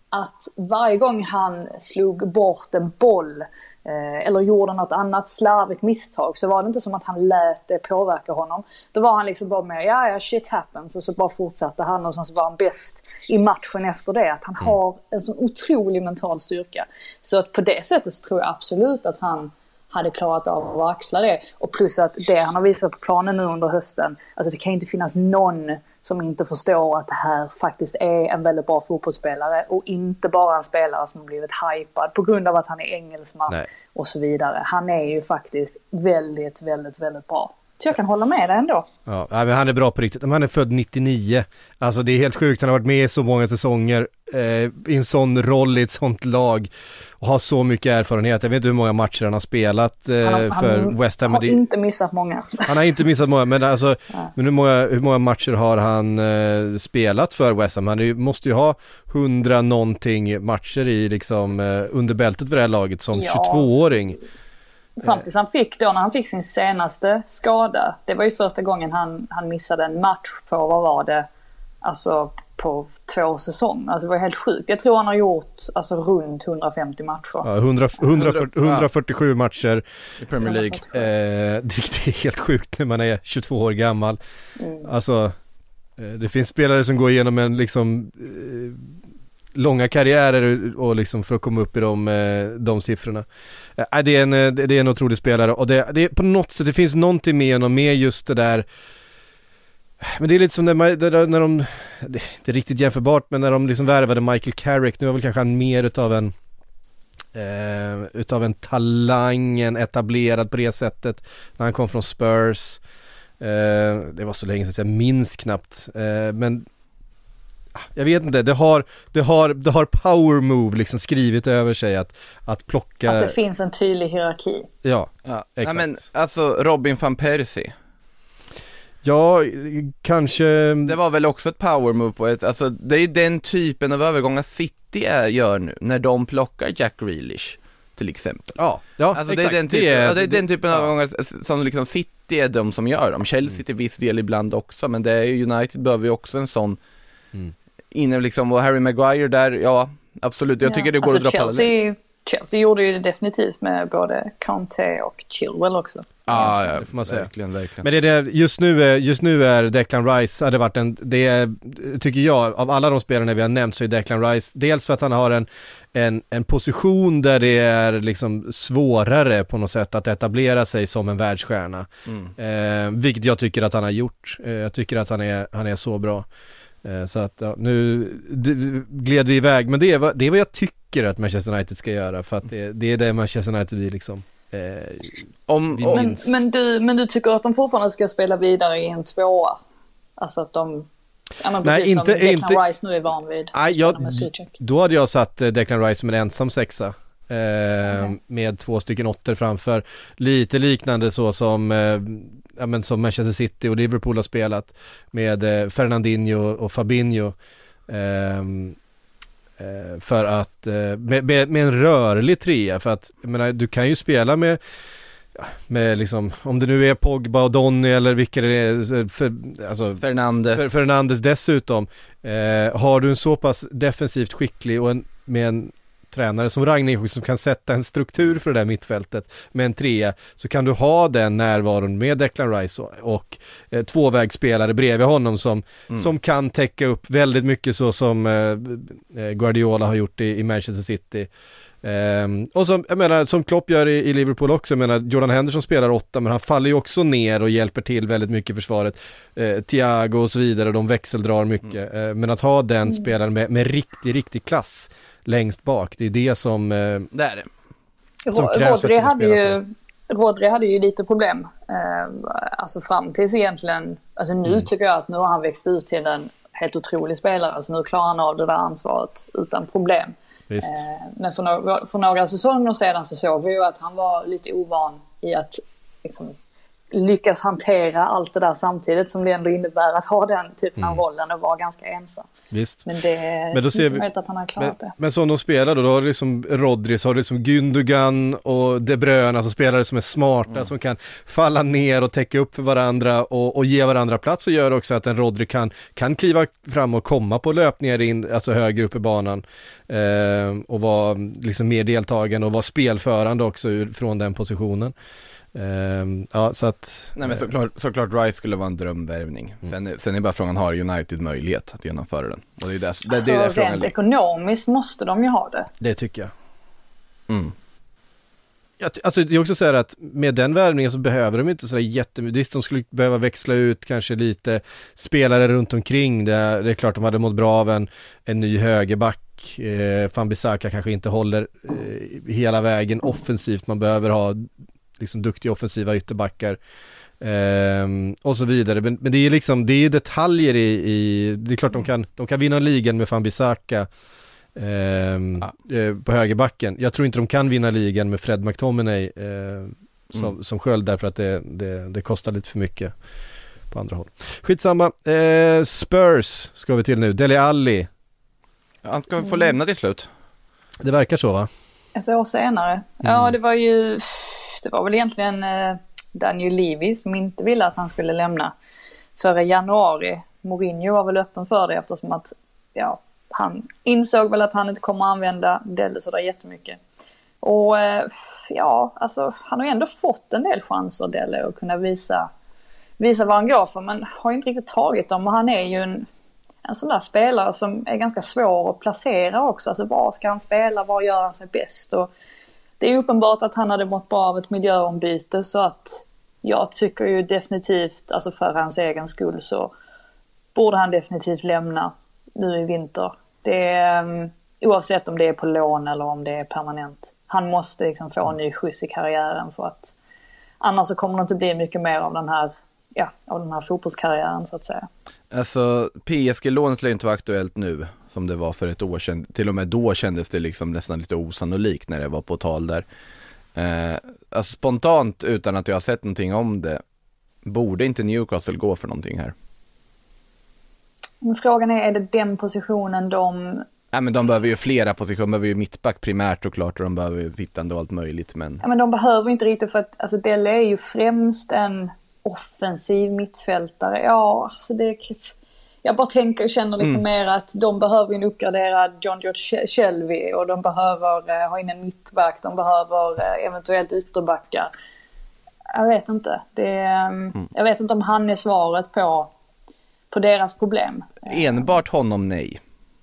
[SPEAKER 8] att varje gång han slog bort en boll eller gjorde något annat slarvigt misstag, så var det inte som att han lät det påverka honom. Då var han liksom bara med, ja shit happens, och så bara fortsatte han, och sen så var han bäst i matchen efter det. Att han har en sån otrolig mental styrka. Så att på det sättet så tror jag absolut att han hade klarat av att axla det. Och plus att det han har visat på planen nu under hösten, alltså det kan inte finnas någon som inte förstår att det här faktiskt är en väldigt bra fotbollsspelare, och inte bara en spelare som har blivit hypad på grund av att han är engelsman. Nej. Och så vidare. Han är ju faktiskt väldigt, väldigt, väldigt bra. Så jag kan hålla med dig ändå.
[SPEAKER 1] Ja, men han är bra på riktigt. Han är född 99. Alltså det är helt sjukt. Han har varit med i så många säsonger i en sån roll i ett sånt lag och har så mycket erfarenhet. Jag vet inte hur många matcher han har spelat för West Ham.
[SPEAKER 8] Han har inte missat många.
[SPEAKER 1] Han har inte missat många, men alltså men hur många matcher har han spelat för West Ham? Han måste ju ha 100 någonting matcher i liksom under bältet för det här laget som 22-åring.
[SPEAKER 8] Fram tills när han fick sin senaste skada. Det var ju första gången han missade en match på, vad var det? Alltså på 2 säsonger. Alltså det var helt sjukt. Jag tror han har gjort alltså runt 150 matcher. Ja,
[SPEAKER 1] 147 matcher
[SPEAKER 9] i Premier League.
[SPEAKER 1] Det är helt sjukt när man är 22 år gammal. Alltså det finns spelare som går igenom en liksom långa karriärer och liksom för att komma upp i de siffrorna. Det är en otrolig spelare, och det är på något sätt, det finns någonting med honom, med just det där. Men det är lite som när de, det är inte riktigt jämförbart, men när de liksom värvade Michael Carrick, nu var väl kanske han mer utav en talang, en etablerad på det sättet när han kom från Spurs. Det var så länge sedan jag minns knappt, men jag vet inte, det har power move liksom skrivit över sig att plocka,
[SPEAKER 8] att det finns en tydlig hierarki.
[SPEAKER 1] Ja, exakt.
[SPEAKER 9] Nej, men alltså Robin van Persie.
[SPEAKER 1] Ja, kanske.
[SPEAKER 9] Det var väl också ett power move på ett, alltså det är ju den typen av övergångar City gör nu när de plockar Jack Grealish till exempel.
[SPEAKER 1] Ja,
[SPEAKER 9] alltså
[SPEAKER 1] exakt.
[SPEAKER 9] Det är den typen av övergångar som liksom City är de som gör dem. Chelsea till viss del ibland också, men det är ju United behöver ju också en sån inne liksom, och Harry Maguire där, ja absolut, jag tycker det går
[SPEAKER 8] alltså
[SPEAKER 9] att dra
[SPEAKER 8] Chelsea gjorde ju det definitivt med både Kanté och Chilwell också.
[SPEAKER 9] Ja,
[SPEAKER 1] det får man säga.
[SPEAKER 9] Verkligen.
[SPEAKER 1] Men det är just nu är Declan Rice hade varit tycker jag, av alla de spelarna vi har nämnt, så är Declan Rice dels för att han har en position där det är liksom svårare på något sätt att etablera sig som en världsstjärna. Vilket jag tycker att han har gjort. Jag tycker att han är så bra. Så att nu gled vi iväg, men det är vad jag tycker att Manchester United ska göra, för att det är det Manchester United vi liksom
[SPEAKER 8] men du tycker att de fortfarande ska spela vidare i en 2? Alltså att de precis som Declan Rice nu är van vid.
[SPEAKER 1] Då hade jag satt Declan Rice som en ensam 6 med 2 stycken 8 framför, lite liknande så som som Manchester City och Liverpool har spelat med Fernandinho och Fabinho, för att med en rörlig 3, för att jag menar, du kan ju spela med liksom, om det nu är Pogba och Donny eller vilka det är, Fernandes dessutom, har du en så pass defensivt skicklig och med en tränare som Rangnick som kan sätta en struktur för det där mittfältet med en 3, så kan du ha den närvaron med Declan Rice och tvåvägsspelare bredvid honom som kan täcka upp väldigt mycket, så som Guardiola har gjort i Manchester City. Och som Klopp gör i Liverpool också. Jag menar, Jordan Henderson spelar 8, men han faller ju också ner och hjälper till väldigt mycket i försvaret. Thiago och så vidare, de växeldrar mycket. Men att ha den spelaren med riktig klass längst bak, det är det som
[SPEAKER 9] det är det.
[SPEAKER 1] Som krävs för att spela så.
[SPEAKER 8] Rodri hade ju lite problem alltså fram tills egentligen, alltså nu tycker jag att nu har han växt ut till en helt otrolig spelare, alltså nu klarar han av det där ansvaret utan problem. Men för några säsonger sedan så såg vi ju att han var lite ovan i att liksom lyckas hantera allt det där samtidigt som det ändå innebär att ha den typen av rollen och vara ganska ensam.
[SPEAKER 1] Visst.
[SPEAKER 8] Men det är
[SPEAKER 1] då ser vi,
[SPEAKER 8] möjligt att han har klarat det.
[SPEAKER 1] Men som de spelar då har du liksom Rodri, så har du liksom Gündogan och De Bruyne, alltså spelare som är smarta, som kan falla ner och täcka upp för varandra och ge varandra plats, och gör också att en Rodri kan kliva fram och komma på löpningar in, alltså högre upp i banan, och vara liksom mer deltagande och vara spelförande också från den positionen. Ja, så att
[SPEAKER 9] nej, men såklart Rice skulle vara en drömvärvning. Sen är bara frågan, har United möjlighet att genomföra den? Och det är där frågan
[SPEAKER 8] rent ekonomiskt måste de ju ha det.
[SPEAKER 1] Det tycker jag. Alltså det är också så här att med den värvningen så behöver de inte så jättemycket. De skulle behöva växla ut kanske lite spelare runt omkring. Det är klart de hade mått bra av en ny högerback. Wan-Bissaka kanske inte håller hela vägen offensivt. Man behöver ha liksom duktiga offensiva ytterbackar och så vidare, men det är liksom, det är detaljer i det är klart de kan vinna ligan med Wan-Bissaka på högerbacken. Jag tror inte de kan vinna ligan med Fred McTominay som sköld, därför att det kostar lite för mycket på andra håll. Skitsamma. Spurs ska vi till nu. Dele Alli.
[SPEAKER 9] Han ska få lämna till slut.
[SPEAKER 1] Det verkar så, va?
[SPEAKER 8] Ett år senare. Ja, det var väl egentligen Daniel Levy som inte ville att han skulle lämna före januari. Mourinho var väl öppen för det, eftersom att han insåg väl att han inte kommer att använda Dele så där jättemycket. Och alltså han har ju ändå fått en del chanser, Dele, att kunna visa vad han går för, men har ju inte riktigt tagit dem, och han är ju en sån där spelare som är ganska svår att placera också. Alltså var ska han spela, var gör han sig bäst? Och det är uppenbart att han hade mått bra av ett miljöombyte, så att jag tycker ju definitivt, alltså för hans egen skull, så borde han definitivt lämna nu i vinter. Det är, oavsett om det är på lån eller om det är permanent. Han måste liksom få en ny skjuts i karriären, för att annars så kommer det inte bli mycket mer av den här fotbollskarriären, så att säga.
[SPEAKER 9] Alltså PSG-lånet lär inte vara aktuellt nu som det var för ett år sedan. Till och med då kändes det liksom nästan lite osannolikt när det var på tal där. Alltså spontant, utan att jag har sett någonting om det, borde inte Newcastle gå för någonting här?
[SPEAKER 8] Men frågan är det den positionen de...
[SPEAKER 9] Ja, men de behöver ju flera positioner. De behöver ju mittback primärt och klart, och de behöver ju sittande och allt möjligt. Men... Ja,
[SPEAKER 8] men de behöver inte riktigt, för att alltså, Dele är ju främst en offensiv mittfältare. Ja, alltså jag bara tänker och känner liksom mer att de behöver en uppgraderad John George Shelby, och de behöver ha in en mittback, de behöver eventuellt ytterbackar. Jag vet inte. Jag vet inte om han är svaret på deras problem.
[SPEAKER 9] Enbart honom, nej.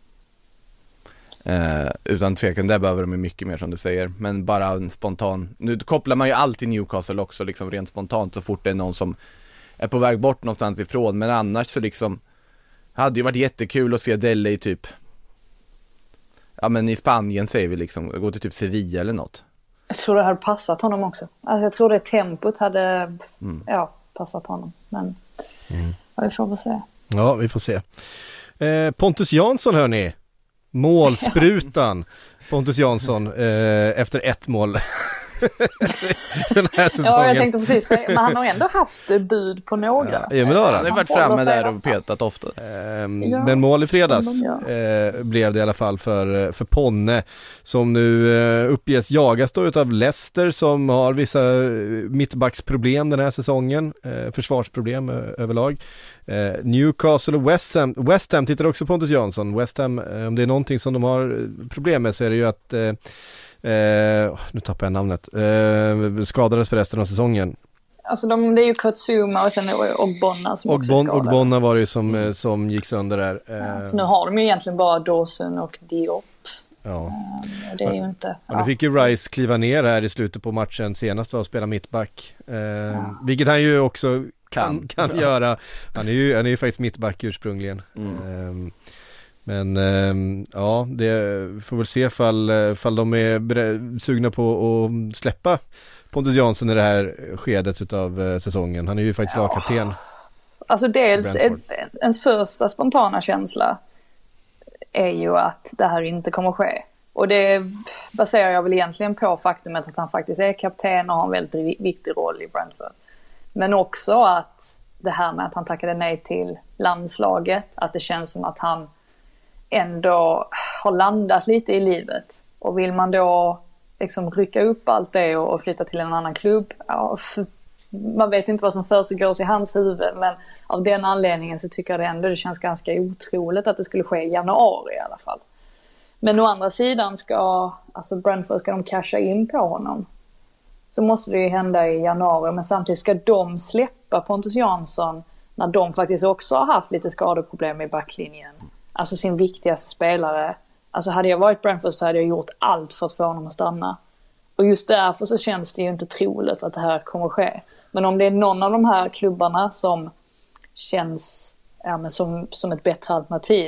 [SPEAKER 9] Utan tvekan, där behöver de ju mycket mer som du säger. Men bara en spontan, nu kopplar man ju alltid Newcastle också liksom rent spontant så fort det är någon som är på väg bort någonstans ifrån. Men annars så liksom hade ju varit jättekul att se Dele i typ, ja men i Spanien säger vi liksom, gå till typ Sevilla eller något.
[SPEAKER 8] Jag tror det hade passat honom också. Alltså jag tror det tempot hade passat honom. Men vi får väl se.
[SPEAKER 1] Ja, vi får se. Pontus Jansson, hörni. Målsprutan. Pontus Jansson efter ett mål den här säsongen.
[SPEAKER 8] Ja, jag tänkte precis säga, men han har ändå haft bud på några.
[SPEAKER 1] Ja, men då
[SPEAKER 9] han har varit framme där och petat ofta.
[SPEAKER 1] Men mål i fredags blev det i alla fall för Ponne, som nu uppges jagas då utav Leicester, som har vissa mittbacksproblem den här säsongen, försvarsproblem överlag. Newcastle och West Ham tittar också på Pontus Jansson. West Ham, om det är någonting som de har problem med, så är det ju att nu tappar jag namnet, skadades för resten av säsongen.
[SPEAKER 8] Alltså det är ju Kutsuma och sen Ogbonna som också är skadade.
[SPEAKER 1] Ogbonna var det ju som gick sönder där.
[SPEAKER 8] Så nu har de ju egentligen bara Dawson och Diop.
[SPEAKER 1] Ja.
[SPEAKER 8] Det är ju inte...
[SPEAKER 1] Ja. Nu fick ju Rice kliva ner här i slutet på matchen senast för att spela mittback. Vilket han ju också kan göra. Han är ju faktiskt mittback ursprungligen. Men det får väl se fall de är sugna på att släppa Pontus Jansson i det här skedet utav säsongen. Han är ju faktiskt lagkapten.
[SPEAKER 8] Alltså dels ens första spontana känsla är ju att det här inte kommer att ske. Och det baserar jag väl egentligen på faktumet att han faktiskt är kapten och har en väldigt viktig roll i Brentford. Men också att det här med att han tackade nej till landslaget, att det känns som att han ändå har landat lite i livet. Och vill man då liksom rycka upp allt det och flytta till en annan klubb, ja, man vet inte vad som försiggår i hans huvud, men av den anledningen så tycker jag det ändå det känns ganska otroligt att det skulle ske i januari i alla fall. Men å andra sidan ska de casha in på honom, så måste det ju hända i januari, men samtidigt ska de släppa Pontus Jansson när de faktiskt också har haft lite skadeproblem i backlinjen. Alltså sin viktigaste spelare. Alltså hade jag varit Brentford så hade jag gjort allt för att få honom att stanna. Och just därför så känns det ju inte troligt att det här kommer att ske. Men om det är någon av de här klubbarna som känns som ett bättre alternativ.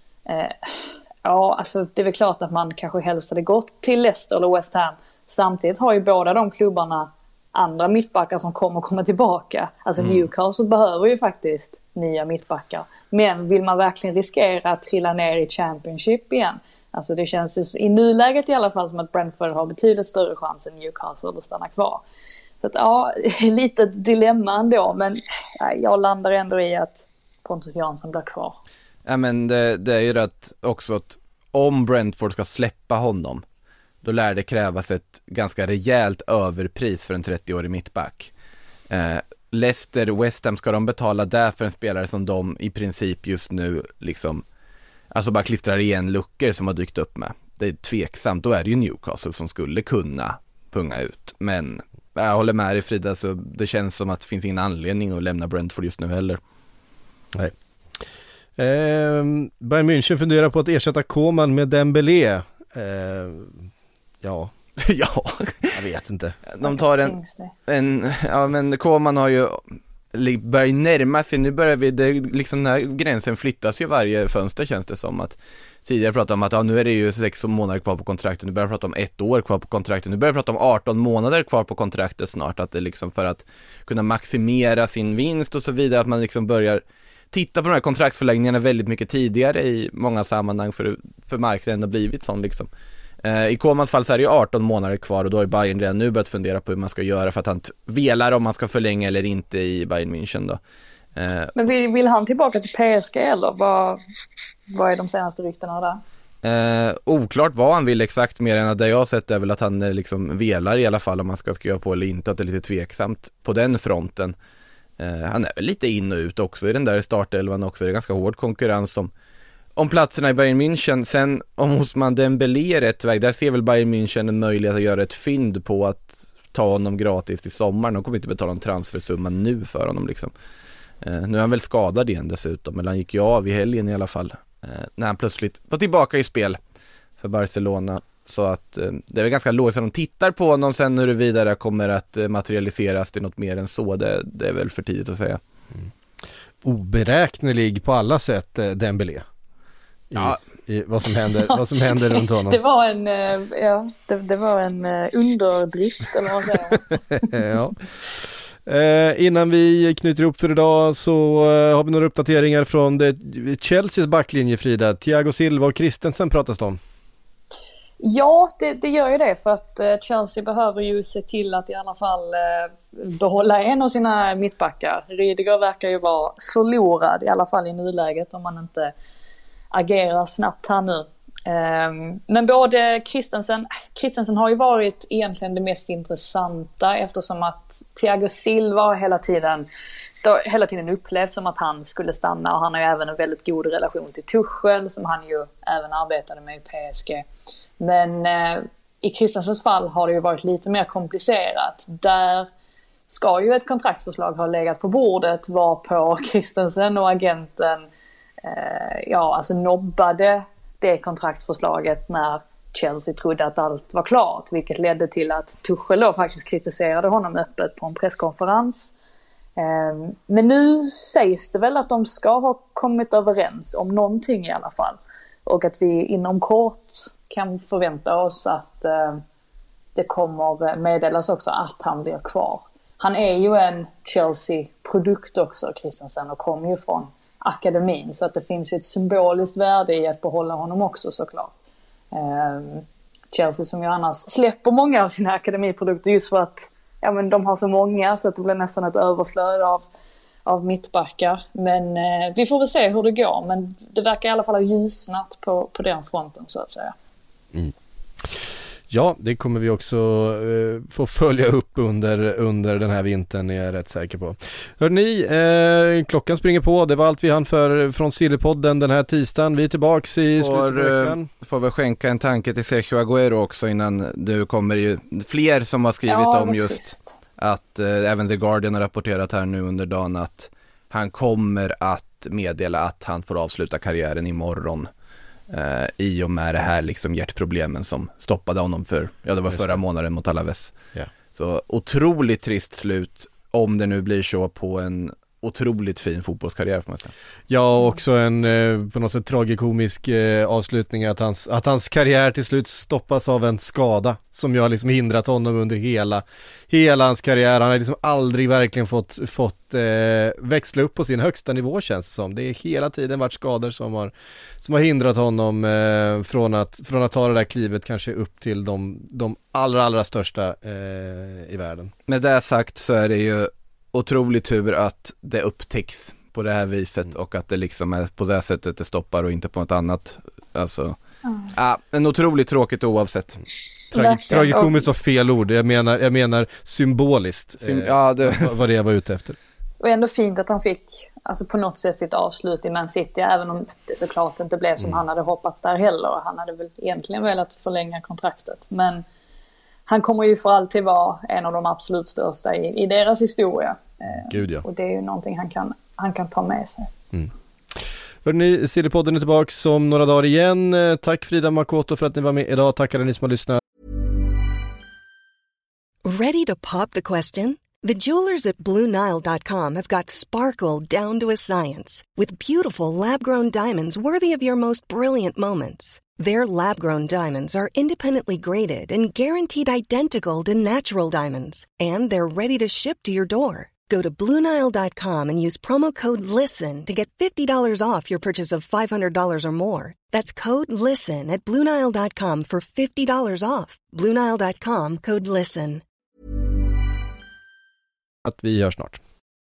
[SPEAKER 8] Alltså det är väl klart att man kanske helst hade gått till Leicester eller West Ham. Samtidigt har ju båda de klubbarna andra mittbackar som kommer komma tillbaka. Alltså Newcastle behöver ju faktiskt nya mittbackar. Men vill man verkligen riskera att trilla ner i Championship igen? Alltså det känns ju i nuläget i alla fall som att Brentford har betydligt större chans än Newcastle att stanna kvar. Så att ja, lite ett dilemma ändå. Men jag landar ändå i att Pontus Jansson blir kvar.
[SPEAKER 9] Ja, men det är ju rätt också att om Brentford ska släppa honom, då lär det krävas ett ganska rejält överpris för en 30-årig mittback. Leicester, West Ham, ska de betala där för en spelare som de i princip just nu liksom, alltså bara klistrar igen luckor som har dykt upp med. Det är tveksamt, då är det ju Newcastle som skulle kunna punga ut. Men jag håller med dig, Frida, så det känns som att det finns ingen anledning att lämna Brentford just nu heller.
[SPEAKER 1] Nej. Bayern München funderar på att ersätta Koman med Dembélé. Ja.
[SPEAKER 9] Ja,
[SPEAKER 1] jag vet inte.
[SPEAKER 9] De tar men Koman har ju börjat närma sig, nu börjar vi, det, liksom den här gränsen flyttas ju varje fönster, känns det som. Att tidigare pratade om att nu är det ju 6 månader kvar på kontraktet, nu börjar prata om 1 år kvar på kontraktet, nu börjar prata om 18 månader kvar på kontraktet snart, att det liksom för att kunna maximera sin vinst och så vidare, att man liksom börjar titta på de här kontraktsförlängningarna väldigt mycket tidigare i många sammanhang, för marknaden har blivit sån liksom. I Komans fall så är det ju 18 månader kvar, och då har Bayern redan nu börjat fundera på hur man ska göra för att han velar om man ska förlänga eller inte i Bayern München då.
[SPEAKER 8] Men vill han tillbaka till PSG eller vad är de senaste ryktena där?
[SPEAKER 9] Oklart vad han vill exakt, mer än att det jag har sett är väl att han liksom velar i alla fall om man ska skriva på eller inte, att det är lite tveksamt på den fronten. Han är väl lite in och ut också i den där startelvan också, det är ganska hård konkurrens om platserna i Bayern München. Sen om Ousmane Dembélé är rätt väg, där ser väl Bayern München en möjlighet att göra ett fynd på att ta honom gratis till sommaren. De kommer inte betala en transfersumma nu för honom liksom. Nu är han väl skadad igen dessutom, men han gick ju av i helgen i alla fall, när han plötsligt var tillbaka i spel för Barcelona. Så att det är väl ganska lågt att de tittar på honom. Sen hur det vidare kommer att materialiseras till något mer än så, det är väl för tidigt att säga.
[SPEAKER 1] Oberäknelig på alla sätt, Dembélé. I vad som händer runt honom.
[SPEAKER 8] Det var en underdrift eller vad säger man?
[SPEAKER 1] Ja. Innan vi knyter ihop för idag så har vi några uppdateringar från Chelseas backlinje, Frida. Thiago Silva och Christensen pratas det om.
[SPEAKER 8] Ja, det gör ju det, för att Chelsea behöver ju se till att i alla fall behålla en av sina mittbackar. Rydiger verkar ju vara förlorad, i alla fall i nuläget, om man inte agerar snabbt här nu. Men både Christensen har ju varit egentligen det mest intressanta, eftersom att Thiago Silva hela tiden upplevt som att han skulle stanna, och han har ju även en väldigt god relation till Tuchel som han ju även arbetade med i PSG. Men i Christensens fall har det ju varit lite mer komplicerat. Där ska ju ett kontraktsförslag ha legat på bordet, var på Christensen och agenten nobbade det kontraktsförslaget när Chelsea trodde att allt var klart, vilket ledde till att Tuchel då faktiskt kritiserade honom öppet på en presskonferens. Men nu sägs det väl att de ska ha kommit överens om någonting i alla fall, och att vi inom kort kan förvänta oss att det kommer meddelas också att han blir kvar. Han är ju en Chelsea-produkt också, Christensen, och kommer ju från akademin, så att det finns ett symboliskt värde i att behålla honom också, såklart. Chelsea som ju annars släpper många av sina akademiprodukter just för att ja, men de har så många så att det blir nästan ett överflöd av mittbackar. Men vi får väl se hur det går. Men det verkar i alla fall ha ljusnat på den fronten så att säga.
[SPEAKER 1] Mm. Ja, det kommer vi också få följa upp under den här vintern, är jag rätt säker på. Hörrni, klockan springer på. Det var allt vi hann från Sillypodden den här tisdagen. Vi är tillbaks i slutet av veckan.
[SPEAKER 9] Får väl skänka en tanke till Sergio Agüero också innan du kommer ju fler som har skrivit om just trist. Att även The Guardian har rapporterat här nu under dagen att han kommer att meddela att han får avsluta karriären imorgon. I och med det här liksom hjärtproblemen som stoppade honom det var förra månaden mot Alaves.
[SPEAKER 1] Yeah.
[SPEAKER 9] Så otroligt trist slut, om det nu blir så, på en otroligt fin fotbollskarriär får man säga.
[SPEAKER 1] Ja, också en på något sätt tragikomisk avslutning att hans karriär till slut stoppas av en skada som ju har liksom hindrat honom under hela hans karriär. Han har liksom aldrig verkligen fått växla upp på sin högsta nivå, känns det som. Det är hela tiden varit skador som har hindrat honom från att ta det där klivet kanske upp till de allra största i världen.
[SPEAKER 9] Med det sagt så är det ju otroligt tur att det upptäcks på det här viset och att det liksom är på det sättet det stoppar och inte på något annat. Alltså, en otroligt tråkigt oavsett.
[SPEAKER 1] Tragikomiskt var fel ord. Jag menar symboliskt. Vad det jag var ute efter.
[SPEAKER 8] Och ändå fint att han fick alltså på något sätt sitt avslut i Man City, även om det såklart inte blev som han hade hoppats där heller. Han hade väl egentligen velat förlänga kontraktet. Men han kommer ju för alltid vara en av de absolut största i deras historia.
[SPEAKER 1] Gud, ja.
[SPEAKER 8] Och det är ju någonting han kan ta med sig.
[SPEAKER 1] Mm. Hörrni, Sillypodden är tillbaka om några dagar igen. Tack Frida Makoto för att ni var med idag. Tack alla ni som har lyssnat.
[SPEAKER 10] Ready to pop the question? The jewelers at BlueNile.com have got sparkle down to a science with beautiful lab-grown diamonds worthy of your most brilliant moments. Their lab-grown diamonds are independently graded and guaranteed identical to natural diamonds. And they're ready to ship to your door. Go to BlueNile.com and use promo code LISTEN to get $50 off your purchase of $500 or more. That's code LISTEN at BlueNile.com for $50 off. BlueNile.com, code LISTEN.
[SPEAKER 1] Att vi gör snart.